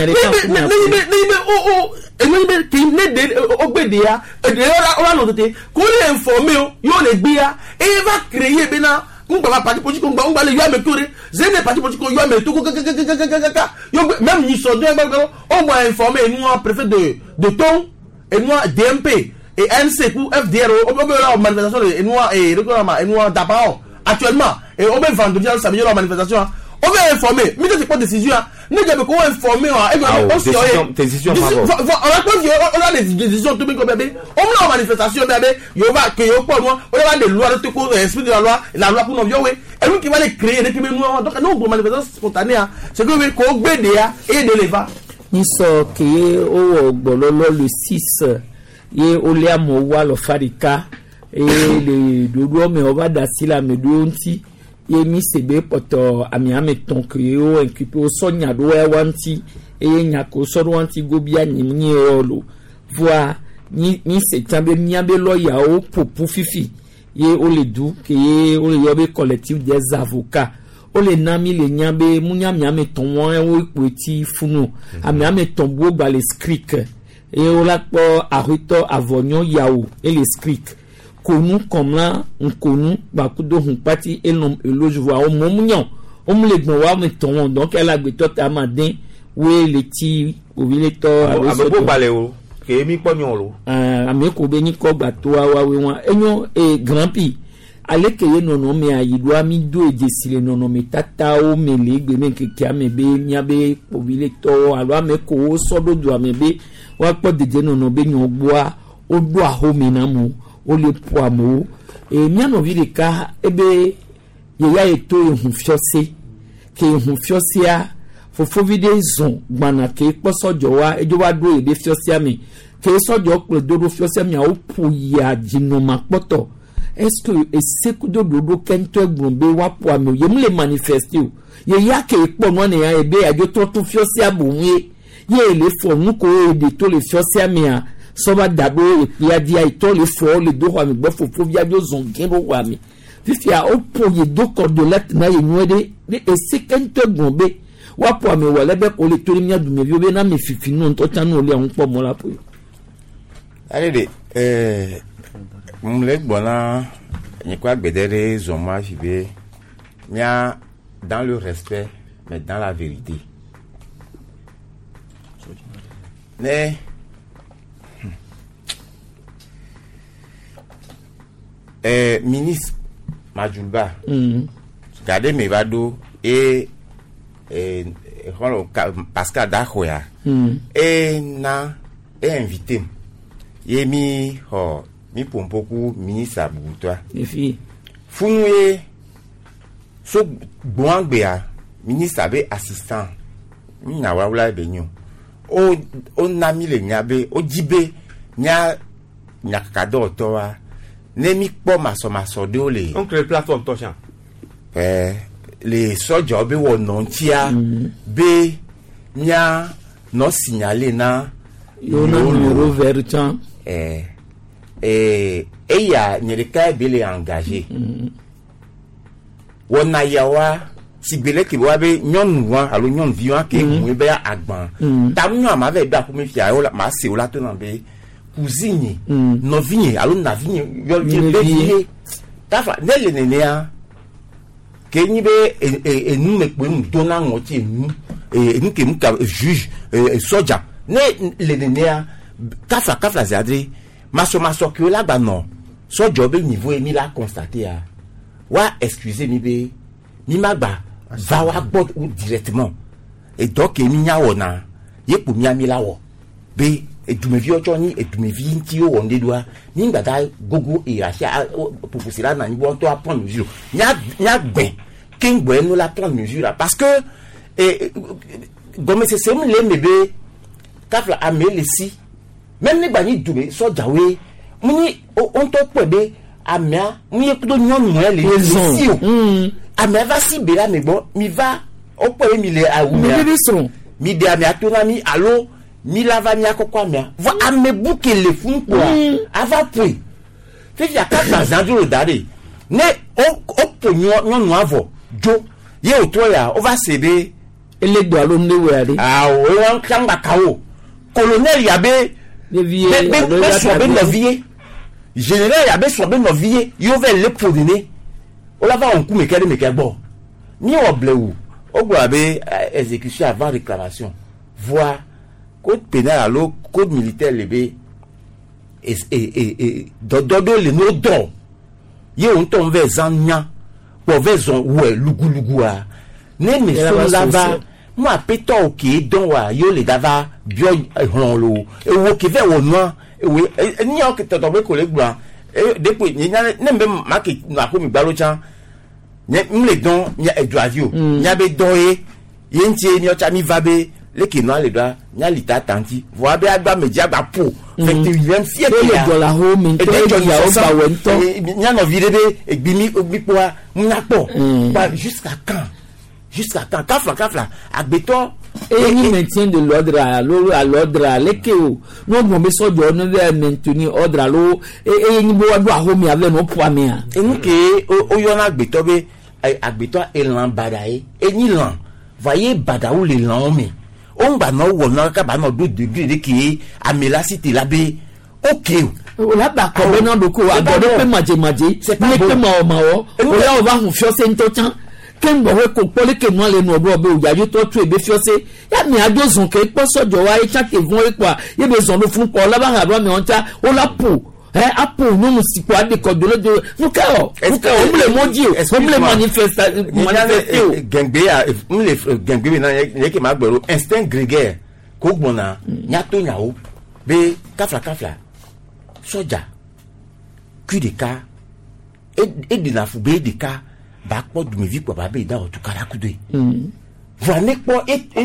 ogbedia ora no tete ko le informer yo le gbia e va créer bena ngba parti politique ngba le yo ametore zene parti politique yo ametoko yo même ni so de on m'a informé nous préfet de Ton et nous DMP et NC pour FDR on peut la manifestation et nous et nous d'abord actuellement et on va vendredi ça la manifestation on va informer mais c'est pas décision ne jamais ko informer on si décision on a des décisions tout comme bébé on la manifestation bébé yo va que yo pour moi on va des lois de ko esprit de la loi pour nous yo et nous qui va les créer depuis nous donc nous pour manifestation spontanée c'est que ko gbede ya et de leva ni so que o gbololo le 6 ye ole amo wa lo farika et le dodo me va dasila me donti ye mi sebe poto ami ameton que o inculpé o sonya do e wanti e nyako so do wanti gobia nyimni olo voa ni se tambe miabe lawyer o popu fifi ye o le du que ye o le yobe collectif des avocats o le nami le nyambe munyami ameton won e o ipoti funu ami ameton bo gba le skrik e o la po arito avonyon yawo e le skrik nkonu comme là nkonu bakudo hun parti elom elojuwa o momunyan o mu le gbon wa mi ton donc elle a gbeto ta madin we le ti ovile to abo balé o ke mi ponyon lo ame ko be ni ko gba to wa we won enyo grand pi ale ke ye nono me ayido ami do ejesile nono me tata o me le gbe me ke ame be mi abe ovile to alo ame ko so dodo ame be wa po deje nono be nyon gboa o do ahome na mu o le po amo miano vi de ka ebe ye ya eto ehun fiose ke ehun fiose a fofo vide zon gbana ke posojo wa ejo wa do ede fiose ami ke sojo pe dodo fiose ami a o po ya jino mapoto est-ce que esekudo dodo kento egbon be wa po ami ye mu le manifester o ye ya ke po no ne ya ebe ajo to fiose abonwe ye le fo nu ko ede to le fiose ami a soba dabo epia dia ito le fo le do wa mi gbo fofo via do zongero wa mi fifi a opo ye do cordelette na ye nwede ni esekento gbonbe wa po mi wole be ko le tori mi adu mi bi na mi fifi no to tanu le on po mo la po allez mle gbona ni kwa gbedere zoma fibe nya dans le respect mais dans la vérité mais ministre Majulba gardez mes vado et Pascal Dahoya et na et invité yemi ho mi pompoku ministre Aboutoa Funwe so Boangbea ministre abe assistant mi na wawla benyo o nami le nyabe o jibe nya nyakado towa Nemi po maso de ole. On crée plateforme toshan. Les soja be wonon tia be nya no signaler na yo na numéro vertan. Ya nyereka be le engagé. Wona yawa sigbele ki wa be nyon wan alo nyon viwan ke mu be agban. Tamnu ama be da ko me fia o la ma se o la to na be cousine novinye alo navinye yo be tafa nele nenea kenyi be enu mekpe mu dona ngoti enu nke mu ka juge soja ne le nenea kafla zadri maso ki o la gba no soja be niveau emi la constater a wa excusez mi be mi magba va wa gbot directement et donc emi nya wona yepo mi amilawo be edumevi ochoni edumevi nti o wonde doa ninga da gogo e asia popusila na nibo to prendre mesure nya gben kingbo enu la prendre mesure parce que gomme c'est le mebe kafla amele si même ni bani dube so jawe muni on to pebe amia muni kudo nyon mo le si o amia va si bela me bon mi va o pebe mi le a mi de amia to na mi allo mi lava mi akokwa mia va amebuke le fun po ava pui fi ya ka bazandu dare ne o ponyo no avo jo ye oto ya over sebe elegbo alo nlewe ade o won kanga kawo colonel ya be so be novier général ya be so be novier yo ve le podine o lava on ku mekere mekegbo ni oblewu o gba be exécution avant réclamation voir code pénal alors code militaire lebe dodo le no do ye on ton ve zanya po ve zon we lugu a ne me so lava mo apeto oke don wa yo le dava bio hon lo e wo ke ve wo no we ni o ke to be ko le gba depuis ni ne mbe market na ko mi gbalo chan ne mle don nya eduavio nya be doye yentie ni o cha mi vabe leke no le doa nya lita tanti vo abe agba meji agba po 21e siècle le dollar home into ya o ba wento nya no videbe egbimi ogbipo a nya po ba jusqu'à quand kafla agbeto et ni maintien de l'ordre à l'ordre leke o no mo be so do no de maintenir ordre lo e ni bo wa do home avec no po amia enke o yo na agbeto be agbeto elan badae eni lan voyez badaou le lan me on ba no wo na ka ba no do degré de ki amela cité labe ok o la ba ko be na do ko agodo pe maje ni pe ma o ma o ya o ba hu fiose nto chan ken bo we ko pole ke mo le no obo o ya yo to tu ebe fiose ya mi ajo zun ke po sojo wa e cha ke gun e kwa ye be zon lo fun ko la ba ha ba mi on cha o la po apo no musico ade ko do no ka o mle moji o mle manifeste gengbe ya mle gengbe na ye ke ma gbero instinct grégaire ko gbona nya to nya o be kafla soja kudika e dina fu be dika ba po du mi vi po ba be da o tu kara kudo voilà ne po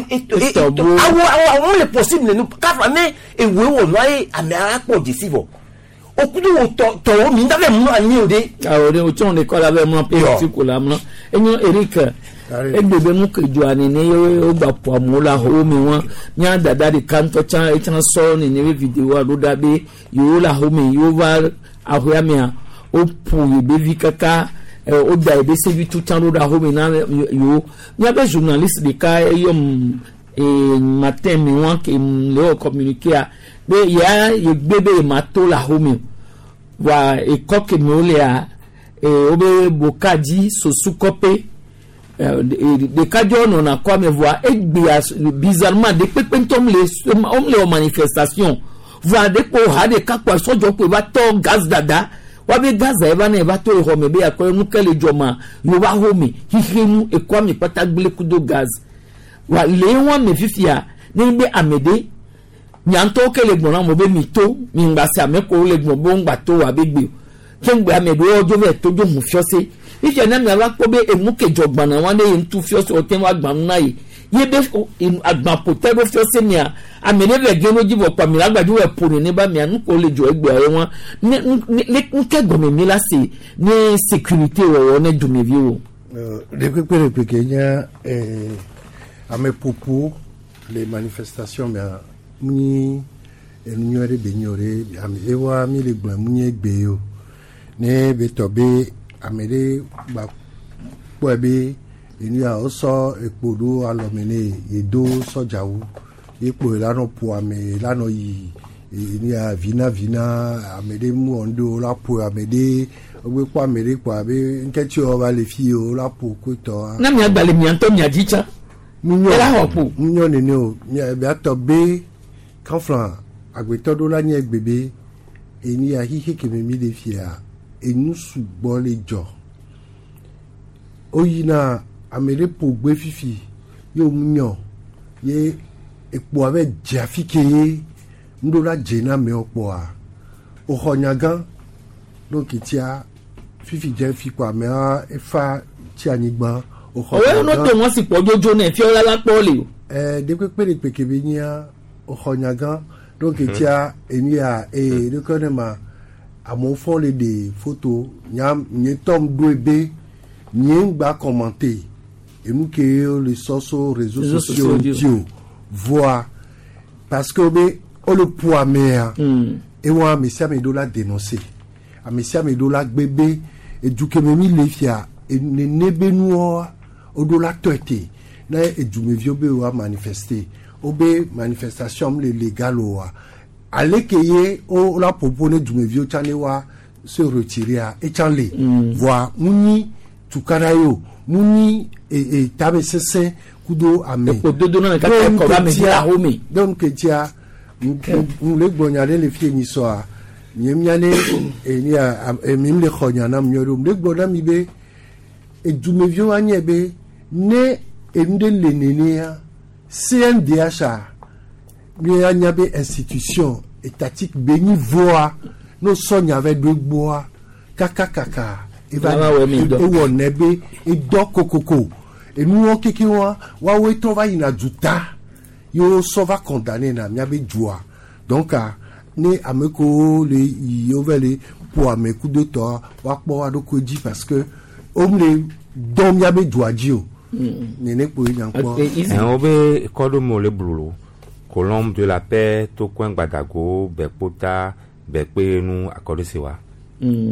awo le possible no kafla ne ewe wo no ai ame ara po disivo okudu to mi ndave mu ani ode ode o chon le kola be mo politique la mo enyo Eric egbebe mu kejo ani ne o gba po amola ho mi won nya dada de kanto chan e chan so ni ne video a do da be yo la ho mi yo va ahoya mi a o pu ye be vi kaka o da be se vi tout temps da ho mi na yo nya be journaliste de ka yom matin mi won ke le communiquer be ya ye gbebe mato la ho mi wa e koke mi ole a obe bokaji sosukope de kajo no na kwa me voix bizarrement de pepentom les manifestation voix de po ha de kakwa sojo pe ba to gaz dada wa be gaz e ba na ba to ho me be akọ nu kele joma yo ba ho mi hihinu e kwa mi patagbele kudo gaz wa le won me fifia ni be amede nyanto kele gbona mo be mi to mi ngba se ameko le gbon bo ngba to wa be gbe kengbe amede ojo ve to jo mu fiose ije na mi ala ko be emuke jogban na wan dey ntu fiose o ten wa gban na yi ye be agban potero fiose mi a amede ve geno jibo pa mi lagbaju we poni ni ba mi anu ko le jo egbe aye won nke gbon mi la se ni sécurité wo ne du mi vi o de pepe Kenya ame popo les manifestations mi enunyore benyore ami ewa mi le gbon munye gbe yo ne be tobe amede ba poebe enu a oso epodo alomene edo sojawu epo lano po ame lano yi enu a vina amede mu ondo la po amede ogbe po amede po abe nketi o ba le fi o la po ko to na mi agbale mi anto mi ajicha munyo nene o mi be atobe kanfran agbetodo la nye gbebe eni a hihe ke mi de fia enu sugbo le jo oyina amere po gbe fifi yo munyo ye epo ave jafike ndo la jena me opo a o honyagan donc tia fifi je fi kwa me a efa ti anigban o honyagan o no to won si pojojo na fi ola la po le de pepere pekebe nia o honyagan donc tia eni a de konema à mon fond les des photos nyam ni tom doebe ni ngba commenter et nous que les réseaux sociaux dio voir parce que be o le poids mer et moi monsieur Medola dénoncer a monsieur Medola bébé et du que me mi le fia et ne nebenu o do la toité na et du me vieux be o manifester obe manifestation les légal o alekeye o la propone du me vieux chanewa se retirer à echanle voir muni tukarayo muni et tabe sese kudo ame dodo na ka ko ba me ya homi donc tia nous le gbonyale le fie ni so a nyemnyane e ni a mim le khonya na mnyoro le gbona mi be e du me vieux anyebe ne e mde le nenea CNDH mi anyabe institution étatique béni voix nos sons avec deux bois kaka et va nebe et do kokoko et nous on kiki wa we to va ina juta yo so va condamner na miabe joie donc ne ameko le yovele pour ameku de to wa po adoko di parce que omle don miabe joie dio nene po yan po en obe kodo mo le blulo Colombe de la paix to coin Badago Bekpota Bekpenu accordé sewa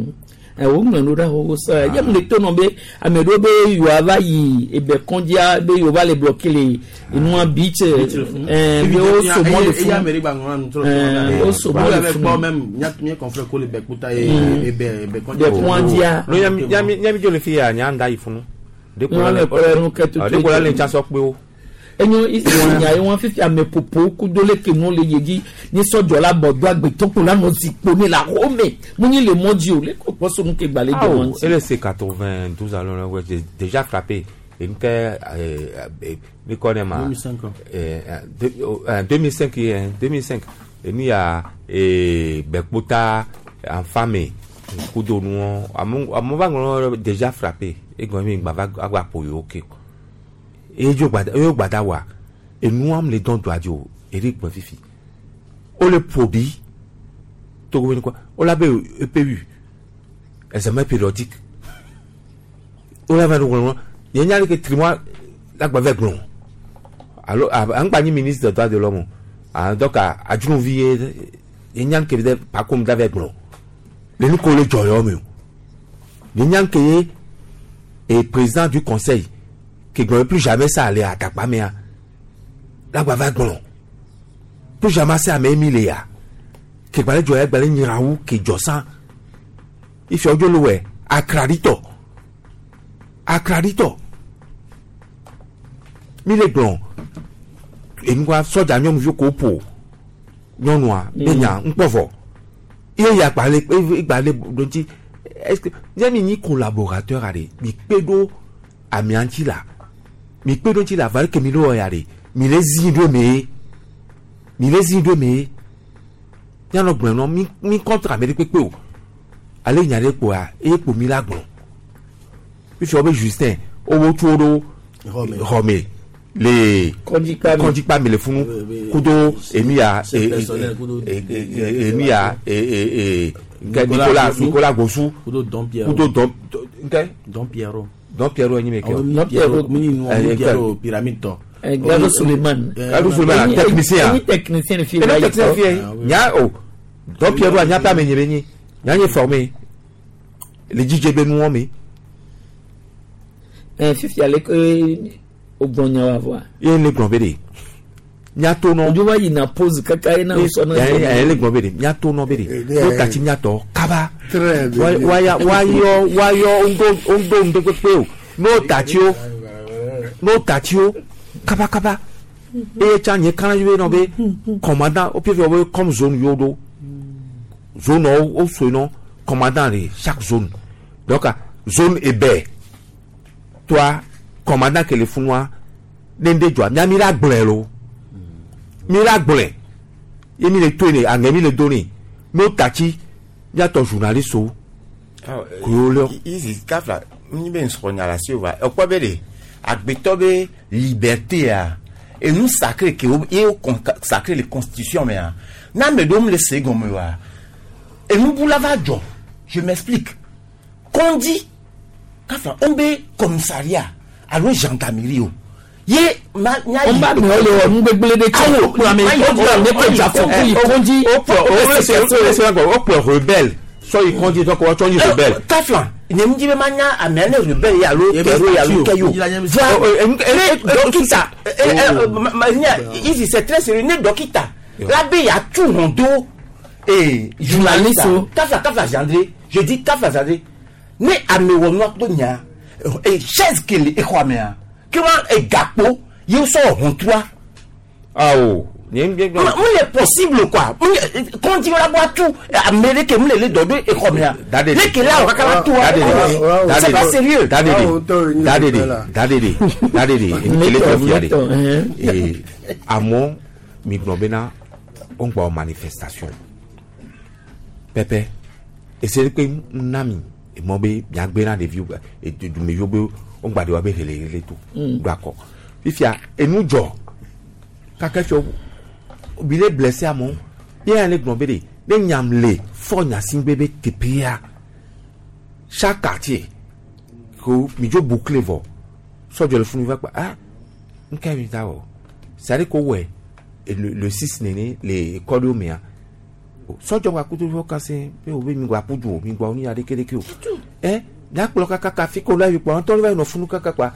o meno da ho sa ya me to no be amedo be yo ava yi ebe kondia be yo va le bloquer les inu beach be o so mo le ya me riba ngwan tro o so mo le fo même nya mi confrère ko le be kuta ebe kondia de kondia no ya mi jo le fi ya nya nda ifunu de ko la le chaso pe o enyo nya won fifi ame popo ku dole ke no le yeji ni sojo la bodo agbeton ko la no sipo ni la home mo ni le moji o le ko poso mu ke gbale de won et le C92 alors ouais déjà frappé et me connais ma 2005 et ni a Bekpota en famille kudo no amon va déjà frappé et gomi ngba agba poyo okay et yo gbada wa et nous am les dons doadio Eric Bofifi o le produit to go quoi o la be EPU examen périodique o la va no yenya le que trimois la gba avec non alors en pani ministre des droits de l'homme donc a junvier yenya que de pas comme d'avec non le nous coller joyo me yenya que est président du conseil qui ne plus jamais ça aller à Takpamea. La bava glon. Plus jamais ça mais Emilia. Qui balé joye balé niraou qui josan. Il fait audio loué acradito. Mille glon. Et nous avons soit d'anion vieux copo. Non noir, benya, un pauvre. Il y a balé donti. Est-ce que j'ai mis collaborateur allez, mi pédo amianti là. Mi pedo ti la val que mi lo yare mi les indo me ya no gbon no mi contrat me pepe o ale nyare po a e po mi la gbon bi fi obe Justin o wo tuoro Rome le konjikpa mi le funu kudo emia Nicolas Gossou kudo Don Pierrot ni meke Don Pierrot mini no pyramide to Gado Suleiman technicien fi nya o Don Pierrot anya pa me nyebeni nya nye formé le DJ be nu mi fifi ale o bonya wa voir le gbonbede nya to no ojo wa yi na pose kaka na so na le gbonbede nya to no bede o kati nya to kaba wayo ondo ndekwe o no tachio kaba e chanye kana ywe no be commandant o pie we comme zone yodo zone o so no commandant de chaque zone donc zone ebe toi commandant que le funwa dende joa mi la gblelo yemi le tourner angemi le donner no tachi ya to journaliste o ici kafla ni ben sonya la siova o kwa bele agbetobe liberté a et nous sacré que et sacré les constitutions mais na me dom le second wa et nous pour lavajo je m'explique qu'on dit kafla on be commissariat alors gendarmerie ye ma nya on ba me ole on gbegbele de kawo pour me ko ja fo ko dit o pour rebelle so il conduit donc on change rebelle kafla ne mji be manya amene rebelle ya lo keyo dokita ici c'est très sérieux ne dokita la be ya tout rondo et journaliste kafla Jandré je dis kafla Jandré ne amewo no tonya et chaise qu'il est quoi mais comment est gapo you so on toi ah oh mais est possible quoi quand tu la boire tout américain me les dodo et comme là dès que là on va tout c'est pas sérieux dadede et à mon mignobena on va en manifestation Pepe et c'est que nami et moi be bien gbena de vieux et de me yobo on va de wa be les tout d'accord fifia et nous jo kaka cho bile blessé à mon il y a un globé de nyamle fo nyasin bébé tepia chaque quartier ko mijo boucler vo so je le funu va ah nkai ta o c'est que ouais le 6 néné les codomia sɔjɔ wa kutu fɔ kasi pe o bɛ mi gba puju o mi gba oni ade kedeke o n'akplɔ kaka fi ko la yi kpɔ ɔtɔ bɛ nɔ funu kaka kpa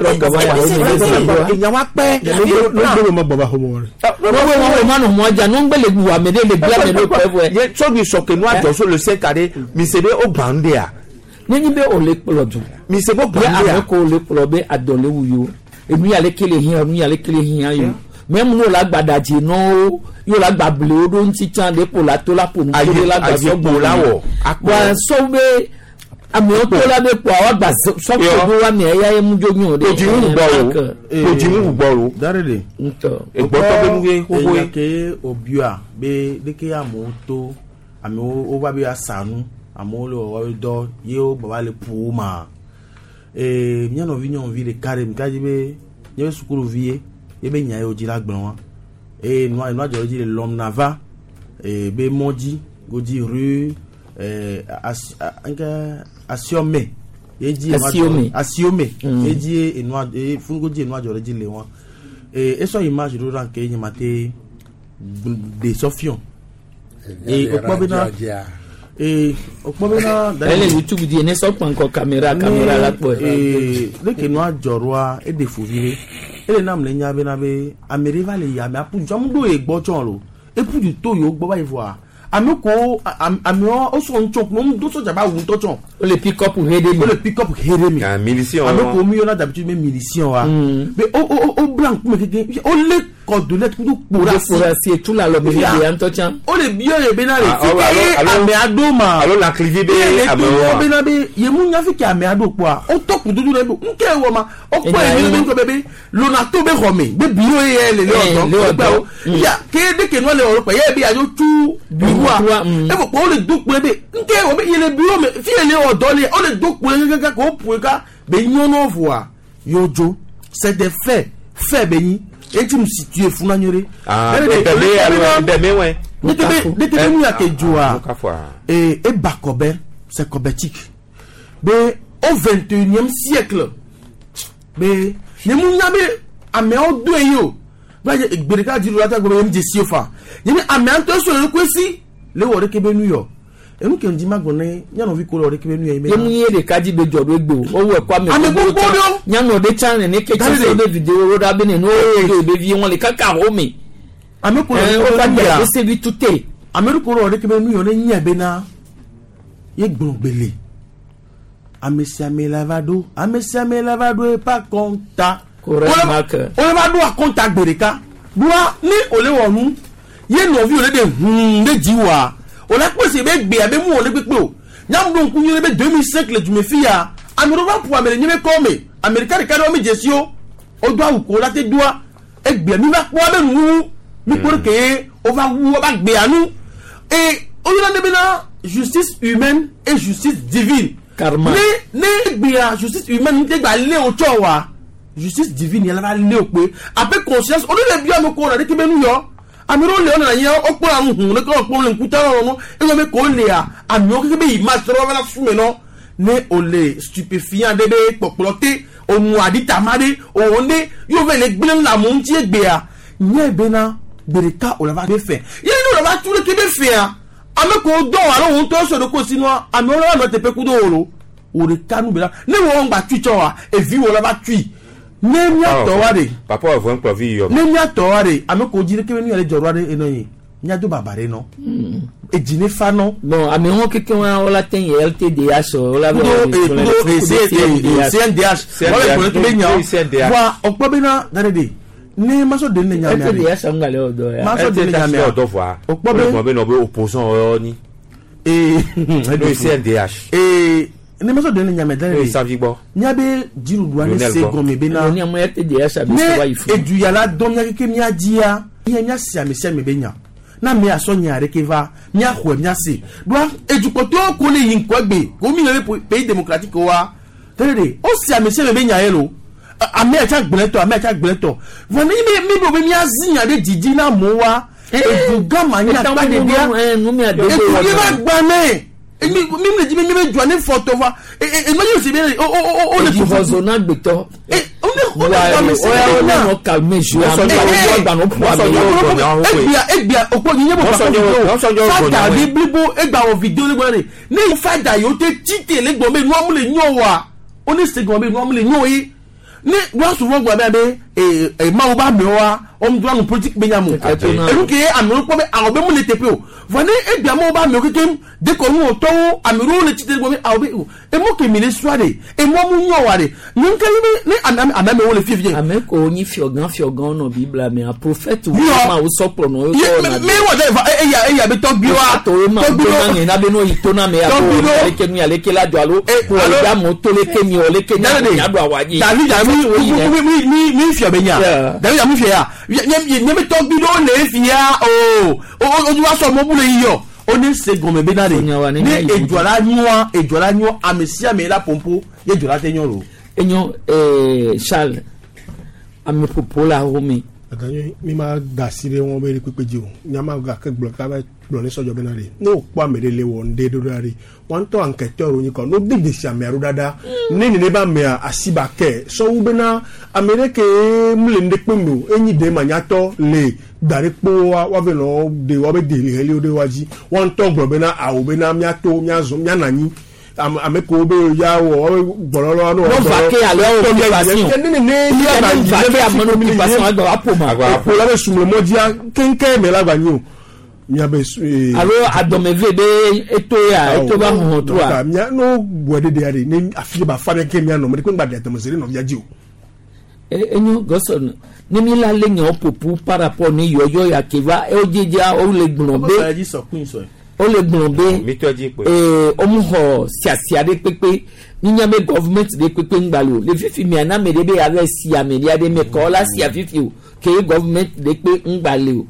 ìyàwó pɛ n'o ma baba homo rɛ n'o ma nɔ mɔ ja n'o ń gbɛlɛ bu amede le bila mɛ n'o pɛ fɔ ye sɔmi sɔke n'o a jɔ so le se ka de mise bɛ o gban de ya n'enyi bɛ o le kplɔ dun mise bɛ o gban de ya ame ko o le kplɔ bɛ adɔle wu yo enu yale kele hiã enu yale kele hiã yo même n'o la gbadadzi n'o yóò la gba bile o do ŋuti can de po la to la po nuto la gba sɔgbɔ la wɔ wa sɔw bɛ amewo to la bɛ po awa gba sɔgbɔ do wa mɛ eya ye mu jo nyɔ de kojimu gbɔ o dari de egbɔtɔ bɛ nu ye koko ye ke obua be deke amewo to amewo wo va be asanu amewo le wɔwɔ dɔ ye wo baba le po ma mianɔvi nyɔnuvi ɖeka ɖe mi kadzi be nye be sukuruvi ye ye be nya ye wo dzi la gblɔ wa nua dzɔ dzi le lɔm na va be mɔdzi godzi rue asiome ye dzi asiome ye dzi enua funu godzi enua dzɔ dzi le wa esɔ image ɖo ɖa nke nye ma te de sɔfiɔn okpɔ bena okpɔ bena ele youtube di ne sɔ kpɔn kɔ kamera la kpɔ leke nua dzɔroa ede fovi ele nam le nya bena be ameri va le ya me apu jam do e gbɔ tsɔn lo epu du to yo gbɔ ba ivoa ame ko ame o so ntsɔn no do so jaba wu to tsɔn o le pick up hede mi ya milition ame ko mi yo na d'habitude me milition wa be o blanc me keke o le cordonnet ku kpora si tout la lo be ya nto tsan o le bio ye bena le ame ado ma alo la clivé be ame wa bena be ye mu nya fi ke ame ado kwa o to ku dudu le bo nke wo ma o ko e mi ko bebe lo na to be home be bio ye le o ya ke de ke no le o pa ye bi ajo tu biwa e bo ko le du pe be nke wo be ye le bio me fi le o do le o le du pe ga ko pu ka be nyono voa yojo c'est des faits be yin et tu me situes funanyore de nous a que joa et bakobe c'est kobetique be au 21e siècle be ne munya be ame odo eyo ba je gbereka diru ata go be mje siofa yemi ame anto so le kwesi le wo re kebe New York enu ke ndi magbone nyano vi ko re kebe New York yemi ye de kaji be jodo egbo owo e kwa me nyano de channel ne ke so de video ro da be ne no be vi won le kaka home ame ko o ka dia se bi tuté ame ko re kebe New York ne nya be na ye gbogbele ame lavado e pas contact correct mark o va do a contact bereka doa ni ole wonu ye no vi ole de jiwa o la pese be gbe abe mu ole pepe o nyam do nku yele be 2005 le tumefia amero va pour amere nyeme come america de kado mi jesio o do awuko la te doa egbe mi va po abe nu mi por ke o va wu o ba gbe anu et o yela de bena justice humaine et justice divine karma ne gbe justice humaine te gba le o cho wa justice divine yela va le o pe abe conscience o le bi am ko na de ke benu yo amiro le ona yen o po an hun le ko po le nkuta ro e go me ko le a amio ke be image ro la fume no ne o le stupéfiant de be poploté o mu adita made o ne yo ve le gbe la mo nti egbe a nye be na bereka o la va be fe ye no la va tu le ke be fe a ame ko do wa lo to so do ko sinu ame o la no te pe ku do ro o re kanu be la ne wo ngba twicho wa e vi wo la va twi ne nya to wa de papa o vont provi yo ne nya to wa de ame ko jire ke ni ale joro de eno yin nya do babare no e jine fa no bon ame won keke wa o la ten LTDH o la be CNDH wala ko to be nya wa okpo be na dare de ne maso de ne nya me LTDH ngale odo ya maso de nya me odo voa okpo be no be opposant o ni no CNDH ne maso de ne nya me dare de savigbo nya be jiru duane se gomme be na ni amoya LTDH abi so wa ifu edu ya la dom nya keke mi ajia nya sia me se me be nya na me aso nya re keva nya hwe nya se do edu ko to ko le yin ko gbe ko mi le pays démocratique wa tede o sia me se me be nya elo ame acha gbeleto vani mi bo be mi azinya de didi na mo wa edu gama nya pa de dia no mi ado e ba gba me mi le jimi mi be jwa ne photo wa e ma yo se be o le ko zona gbeto o ne wa souvent gwa be ma oba me wa o mdwa no politique be nyamu e ke amiro ko be a obe mu le tepe o vane e bia ma oba me ko kem de ko mu to amiro le tite go be a obe e mo ke mi le soade e mo mu nyo ware nun ke ni aname wo le fie ame ko ni fiogan no bible me a prophète wo ma wo sopro no yo na me wo de ya be to bi wa to ma do na na be no ito na me ya ko ke mi ale ke la do alo ko ya mo to le ke mi o le ke ya do awaji mi fia benya David mi fia nye me talk bi do le fia o ju wa so mo bule yo oni second me benade ni ejola nyo amesia me la pompo ye jola te nyoro enyo Charles ame popola homi adanyo mi ma dasire won be pepeji o nyama ga ke gbo ka ba gbo le sojo benade no pa me le won de do dari won to enquêteur o yin ko no big de siameru dada ni ba me asiba ke so u bena amerike mle nde pemu enyi de manyato le dari po wa be no de wa be de le o de waji won to gbo bena a o bena miato miazo mianani ameko be ya wo gbololo no va ke ale o occupation ni va ke amano occupation agba apoma apo la be sumo modia kenke me la gbanyo alo adomeve de eto ba ho to a mia no bode de ari ni afie ba fa ke mia no me ko ngba de atomosere no via ji o enyo goson ni mi la le nyan popu par rapport ni yoyo ya keva e ojeja o le gbon be o le gbon be o mu ho siasia de pepe ni nya me government de pepe ngbalo le fifi mi ana me de be ave si amelia de me ko la si afifi o ke government de pe ngbalo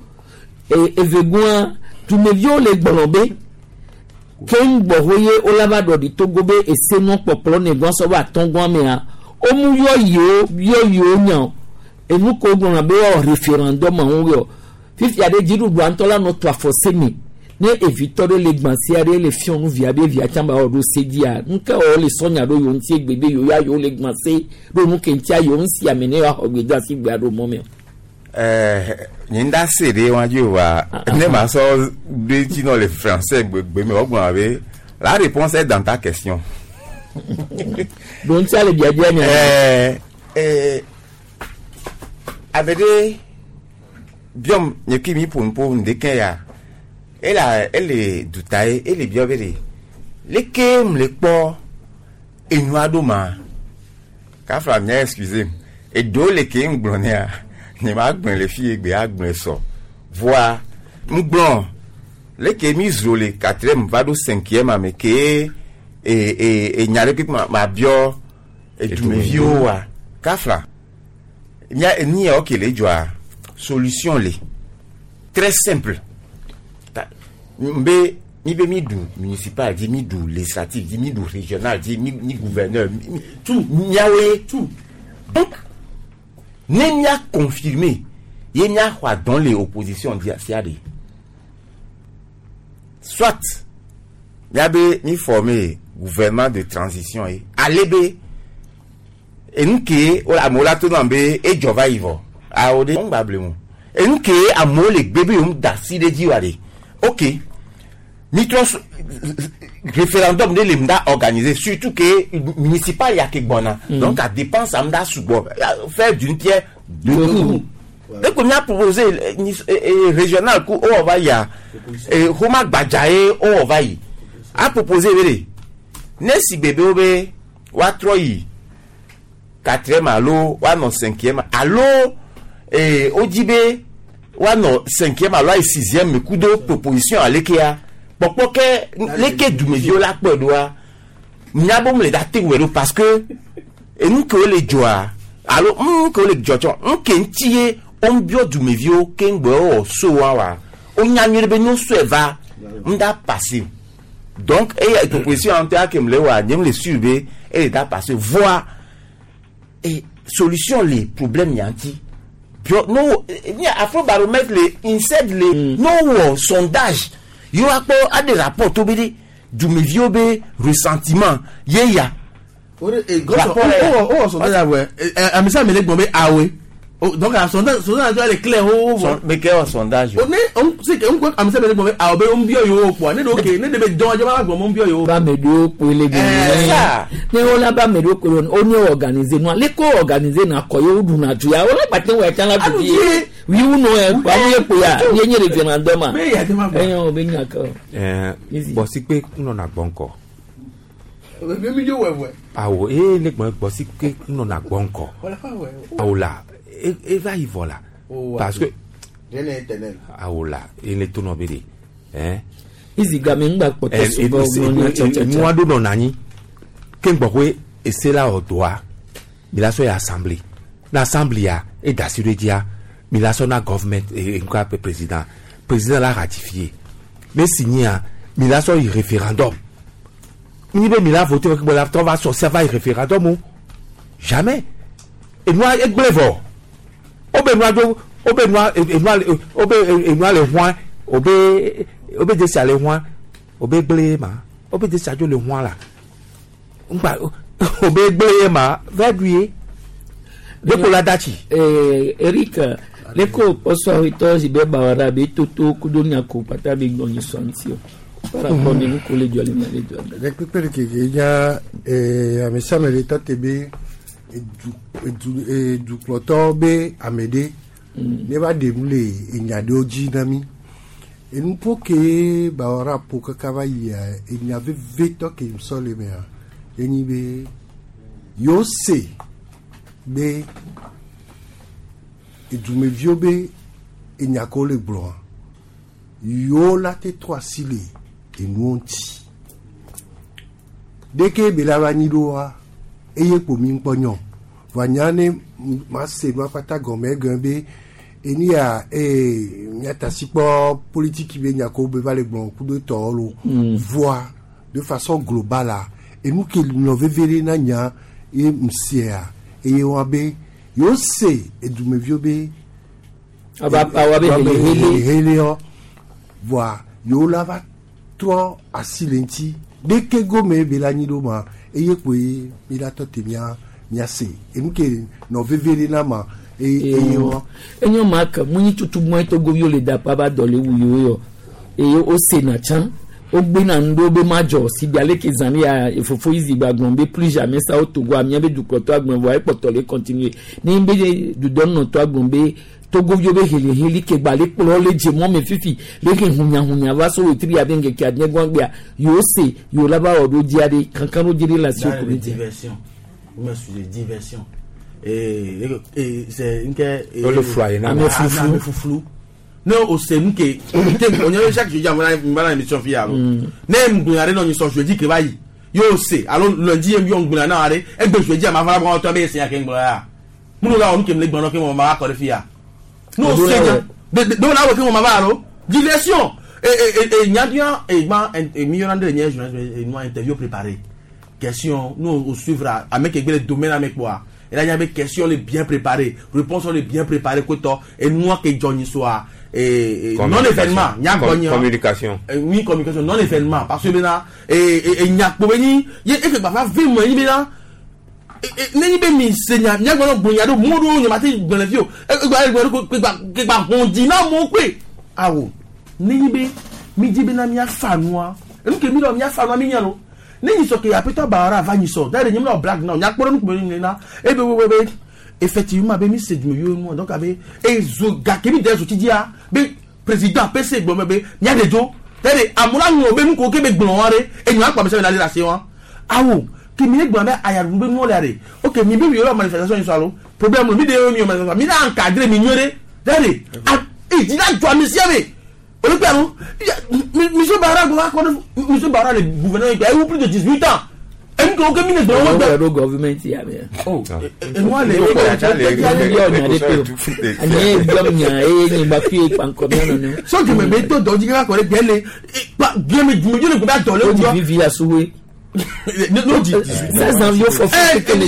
evegua tu me vio le gbonbe ken gbohoye olabado di togobe esenu popolo ne gwan so ba tongon me a o mu yo nyan enu ko gbon be o referendum an yo fifi ade jiru do antola no to afose mi ne evitore le gbansi are le fion nu via be via chamba o do sedia nka o le sonya do yo nti egbebe yo ya yo le gbansi do nu kenti ayo nsi amene wa ogbeja si gba do mo me Ninda série waju wa ne ma so de ti no le français gbegbe me ogbon ave la réponse est dans ta question. Donc ça le bien bien abede biom nyeki mi pour ndeke ya elle est dutaye elle est bien bere lekem le po enuado ma ka fra me excusez et do le king blonia ni ma gbon le fi egbe agbon so voir mgbon le ke mi zole 4e va do 5e ame ke nyale pik ma bio et tu me vio wa kafra nya ni ok le joa solution le très simple mbe mi be mi du municipal di mi du législatif di mi du régional di mi gouverneur tout nyawe tout donc n'y a confirmé il n'y a quoi dans les oppositions diasiade soit y a ni formé gouvernement de transition et alebe et nous qui o la mola to nambe e jova ivo a ode on bablemo et nous qui a mole bébé da si de jiwade OK mitros référendum de l'imda organisé surtout que municipal ya ke bona donc à dépense amda subo faire d'une pierre deux coups et qu'on a proposé régional ku o va ya et Homa Badjaye o va y a proposé véré nesi bébé obe wa troi 4e alo wa no 5e alo et ojibe wa no 5e alo et 6e me coup de proposition à l'ekea pourquoi que les quais du médio la podoa n'a pas me dater ou parce que et nous que les joie alors que les joie on kentie on bio du médio kengo so wa on y a ni be no sueva on da passer donc et proposition en terre que me le wa nyem le suivre et da passer voir et solution les problèmes yanti bio no ni afro baromètre les inside les no sondage yo a des rapports to be du meviobe ressentiment yeya sondage ouais ami ça me le bomber awe donc un sondage est clair mais quel sondage on c'est que on quoi ami ça me le bomber awe on bio yo po ne donc ne de don jama gbo mon bio yo ba me do po le bi ne o la ba me do ko on ni organiser no le ko organiser na ko yo du na ju ya o la patin we kan la bi wi u no e pa ye po ya ye nye referendum a eyan o be nya ko bo si pe no na gbonko awo le gbon bo si pe no na gbonko awo la e va y voilà parce que awo la ele to no be de iziga me ngba poto so bo no ni chacha mo do no nani ke ngbo we e se la odoa mi la so ya assemblée l'assemblée ya et d'assurer dia mi la so na government et quoi président l'a ratifié mais signé mi la so y référendum ni be mi la voter que la va sortir va y référendum jamais et moi et blevo obenwa le roi obe de ça le roi obe blema obe de ça le roi là obe blema va lui de la dachi Eric leko poso hito zibe bawara be toto kudonya ko pata be gbonyi santio para koni mu ko le jole male jole de pepere ke ya amesa me leta tebe du ploto be amede ne ba de mule enyade oji nami enu poke bawara poka kavayi enyave veto ke msole me eni be yo se be edume viobe enyako le blanc yo la te 3 sile enonti deke belava nidoa eye pomi mponyo vanyane masse no pata gome gembe eni a nyata sipo politique be nyako be va le blanc coup de tolo voix de façon globale et nous que nous vevere na nya e msia e wabe yo se edume viobe awabe hele voix yo lava toi asilenti de que gome belani do ma eye ko e mira to temia nyase e nous que nous vevere na ma enyo maka munyi tutu mo to go yo le da pa ba dole wu yo o se na chan o gbe na ndo be majo si bi ale ke zani ya efofo izi gbagbon be plus jamais ça o to go amia be du poto agbon vo e poto le continuer ni be du don no to agbon be to go yo be heli ke gba le polo le je mo me fifi le ke hunya va so wetri abenge ke adne gwan gbe yo se yo la ba odo diade kankan o jiri la si o ko diversion ou me sur diversion et c'est une que le foyer na flou non au c'est nous que on y chaque jour dans émission fi alors nem gunare no so jeudi que bayi yo c'est alors lundi yo gunare na are e gbe jeudi ma fa ba to be se aken gboya mu no ga on ke le gbon ke mo ma ko fi ya no c'est de na wo ke mo ma ba ro diversion et nyadia et ma millionnaire de niège une interview préparée question nous au suivra avec le domaine avec quoi et là il y avait questions les bien préparées réponses les bien préparées que toi et nous que Johnny soit et non événement il y a communication oui communication non événement parce que maintenant et il y a pour venir il et que papa veut moi il là et n'est pas mis seigneur il y a bon bon il y a do modo ni matin dans les vieux que ba on dit non mon quoi ah oui n'est pas midi benamia fanwa et nous que mi do mi fanwa mi nyalo neni soke apeta bara vaniso dare nyimna black now nyakporo nku ni na ebe effectivement be mi se dimo yo nu donc abe ezo gakemi dezo tidia be président PC gbo mebe nya dejo dare amura nu be nku ke be gbon ware enyu apa be se na le se won awo ke mi gbo be ayaru be nu ole okay mi be yo manifestation so alo problem mi de mi manifestation mi na encadrer mi nyore dare di la jo mi siabe Olùpẹ̀rún, Monsieur Barra, le gouverneur, il a eu plus de 18 ans. Et nous, aucun ministre de l'Europe. Gouvernement, il y a bien. Oh, et moi, les sans que mes méthodes d'on dirait qu'on est bien les. Bien, mais Dieu ne peut pas dans le monde. Vivi à souhait. Non, 16 ans, il faut faire que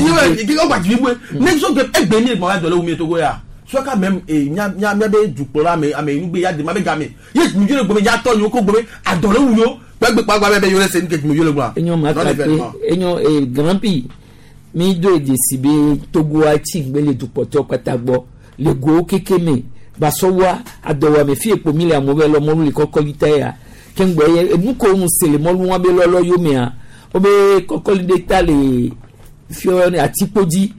les soit quand même nya be dupora me ame ngbe ya de ma be game yes mi jole gbe ya to yo ko gbe adore wu yo gbe pa gba be yo le se nke mi jole gba enyo ma ka pe enyo grand pi mi do edesibe Togo achi gbele dupoto katagbo le go kekeme basowa adowa me fi epo mile amobe lo mo le kokolita ya kengbe enuko mu sele mo lu wan be lo yo me a obe kokolide tale fi ni atipoji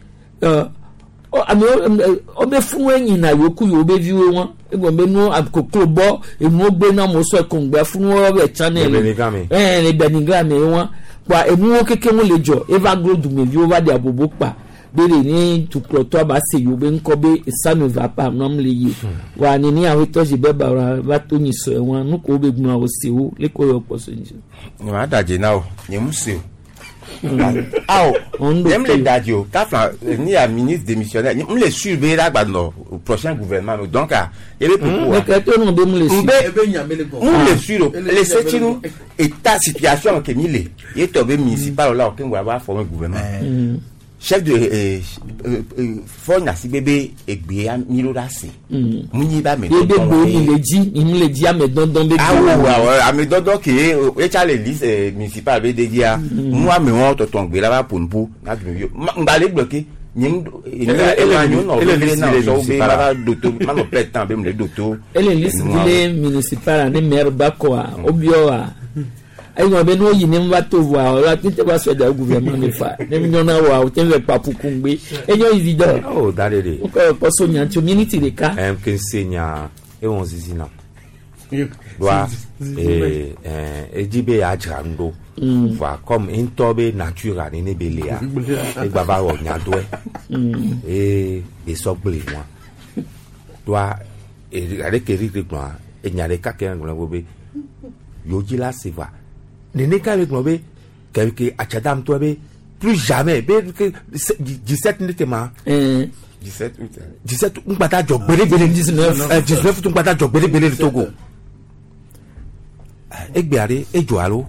obe fun eyin na yoku yo be viwe won egbo me nu akoko bo enu gbe na mo so ekongbe fun wo be channel le Benigame won pa enu wo keke mo lejo eva grow du me vi over the abobo pa bere ni tukroto aba se yo be nko be ça ne va pas non le yi wa ni ni awo to je be ba to ni so won nu ko be gun awo se wo le ko yo poso ni ni ma daje na o ni mu se ah même les dadio kafla ni a ministre démissionnaire ni le suivre la gba no prochain gouvernement donc il est pourquoi le suivre les setinu état situation que mille il est tombé municipal là aucun va former gouvernement chef de fona si bébé egbe ya milorasi munyi ba me il dit a me don be a me don que e chale liste municipal be de dia moi me won to ton gbe la ba ponpo na bi ngba le bloqué nim ele no ele na so be ba docteur ma no plet temps be me docteur ele liste municipal ne maire bakoa obioa ay no be no yi ne mba to voa o la tete ba so da gouvernement ne fa ne nyona wa o tenve papu kungbe enyo évident oh dalele ko so nya community de ka que senya e won zizi na doa dibe ajrando va comme intobe nature ni ne belia e baba o nya doe e so ble moi doa e avec Eric moi e nya le ka ke ngolo be yoji la se va Nene ka avec moi que achadam toi plus jamais 17 n'était ma 17 un bata jog bele 19 un bata jog bele de Togo egbeare ejoalo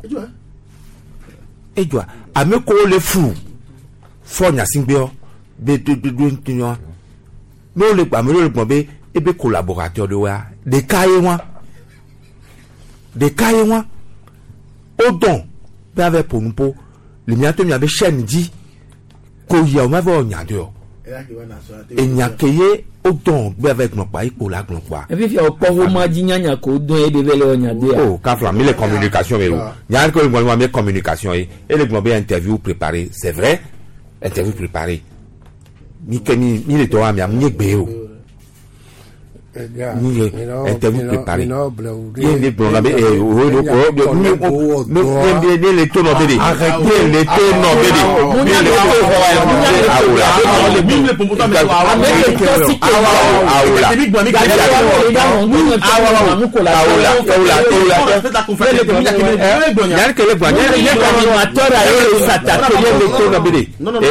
ameko le fou fonya singbeo be tinyo no le pa me le pon be ebe collaborateur de wa de kaye wa Odon, ben avec pour nous pour le miato mi avait chaîne dit qu'on y a on avait on y a deux et n'y a qu'ayé odon ben avec nos pays pour la gloire et puis il y a pauvre madi nya ko odon et de vele on y a deux oh quand flamme les communications mais il y a que le moment mes communications et le moment interview préparé c'est vrai interview préparé ni que ni le toi mi a mi gbeo interview préparé il est bon là mais les taux non bédé les taux non bédé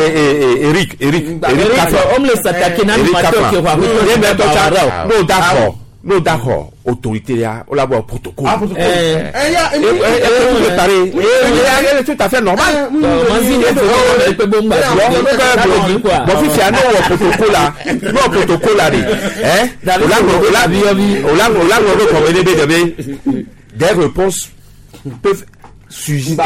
d'accord autorité là on la voit protocole tout à fait normal protocole là des réponses peuvent susciter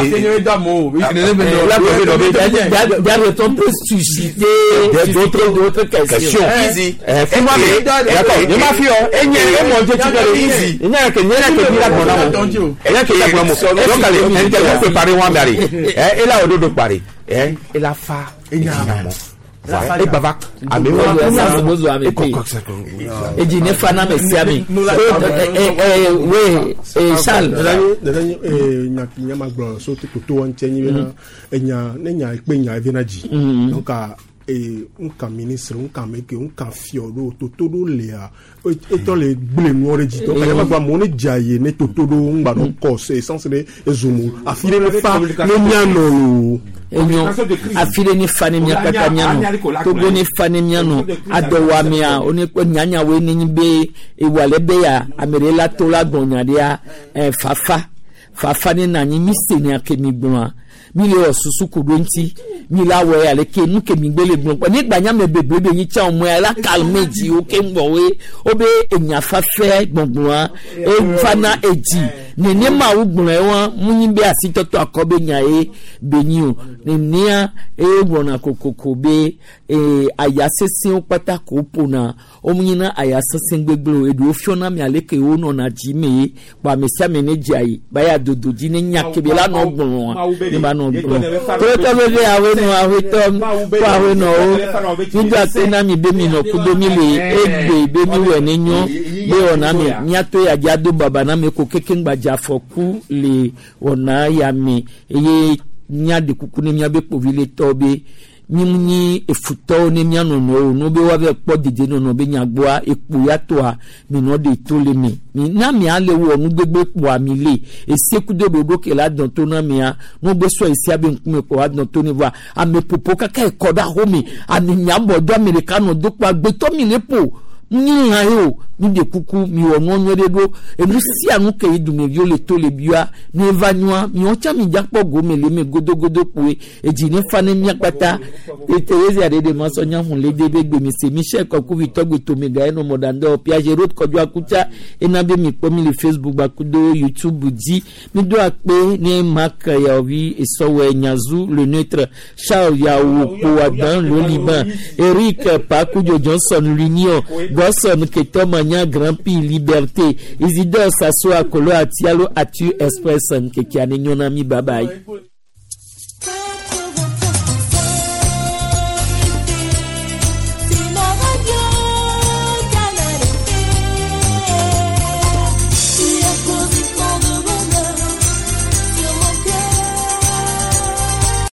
d'autres questions. et bavak et dit ne fana me siami oui Charles nya maglo so to to nteni na nya pe nya venaji donc un ministre un meke un fioro to do le a eto le gble no reji donc nya magba mo ne jaye ne to do ngba no course essence de ezumu afile le fa no nya no enyo afile ni fane mi akata nyano Togo ni fane nyano adowa mi a oni ko nyanya we ni be ewale be ya amerela to la gonya dia fafa ni na ni mise ni akemi gbon mi le osusu kudonti mi la we ale ke nu ke mi gbele gbon pa nígbà nya me bebrebe yin cha omo ala calmeji o ke ngbowe obe enya fafe gbongbon e fana eji nene ma ugbon e won munyin be asitoto akobe nya e benyu nenia e wona kokoko be ayasesin patako pona omunyina ayasesin gbegbo edu ofiona mi aleke o no na jime ba mesia meneja yi ba ya dodoji ne nyakebe la no gbon ni ba no gbon to be awe no awe to ko awe no o nígbà te na mi be mi no kudo mi le egbe be mi we ne nyo be ona mi nyato ya jado baba na me ko keke ngbaja foku le ona ya mi eye nya de kuku ne mia be povile tobe nyimni efuto ne mia no be wa be po dide no be nya gboa epu ya to a mi no de to le mi na mi ale wo nu gbegbe po ami le esieku de dodo ke la don to na mi a no gbe so esi abe nkume po wa don to ni wa ame popo kaka ekoda homi ani nyambo do americano do pa gbe to mi le po ni hayo ni de kuku mi wo no nyede do enu si anu ke idume yo le to le bia ni vanua mi o cha mi jakpo go mele me godogodo pe eji ni fane mi apata e Teresa de maso nya hun le de begbe mi se mi she ko ku vi togbe to me ga eno modando piage road kojo akucha ena be mi po mi le Facebook ba kudo YouTube di mi do ape ni mak ya vi esowe nyazu le neutre Charles ya wo po dans le Liban Eric Pakujo Johnson l'Union Gosson Ketomanya Grand Prix Liberté Isidore Sasso Akolo Atialo Atu Express Kekiane Nyonami bye bye.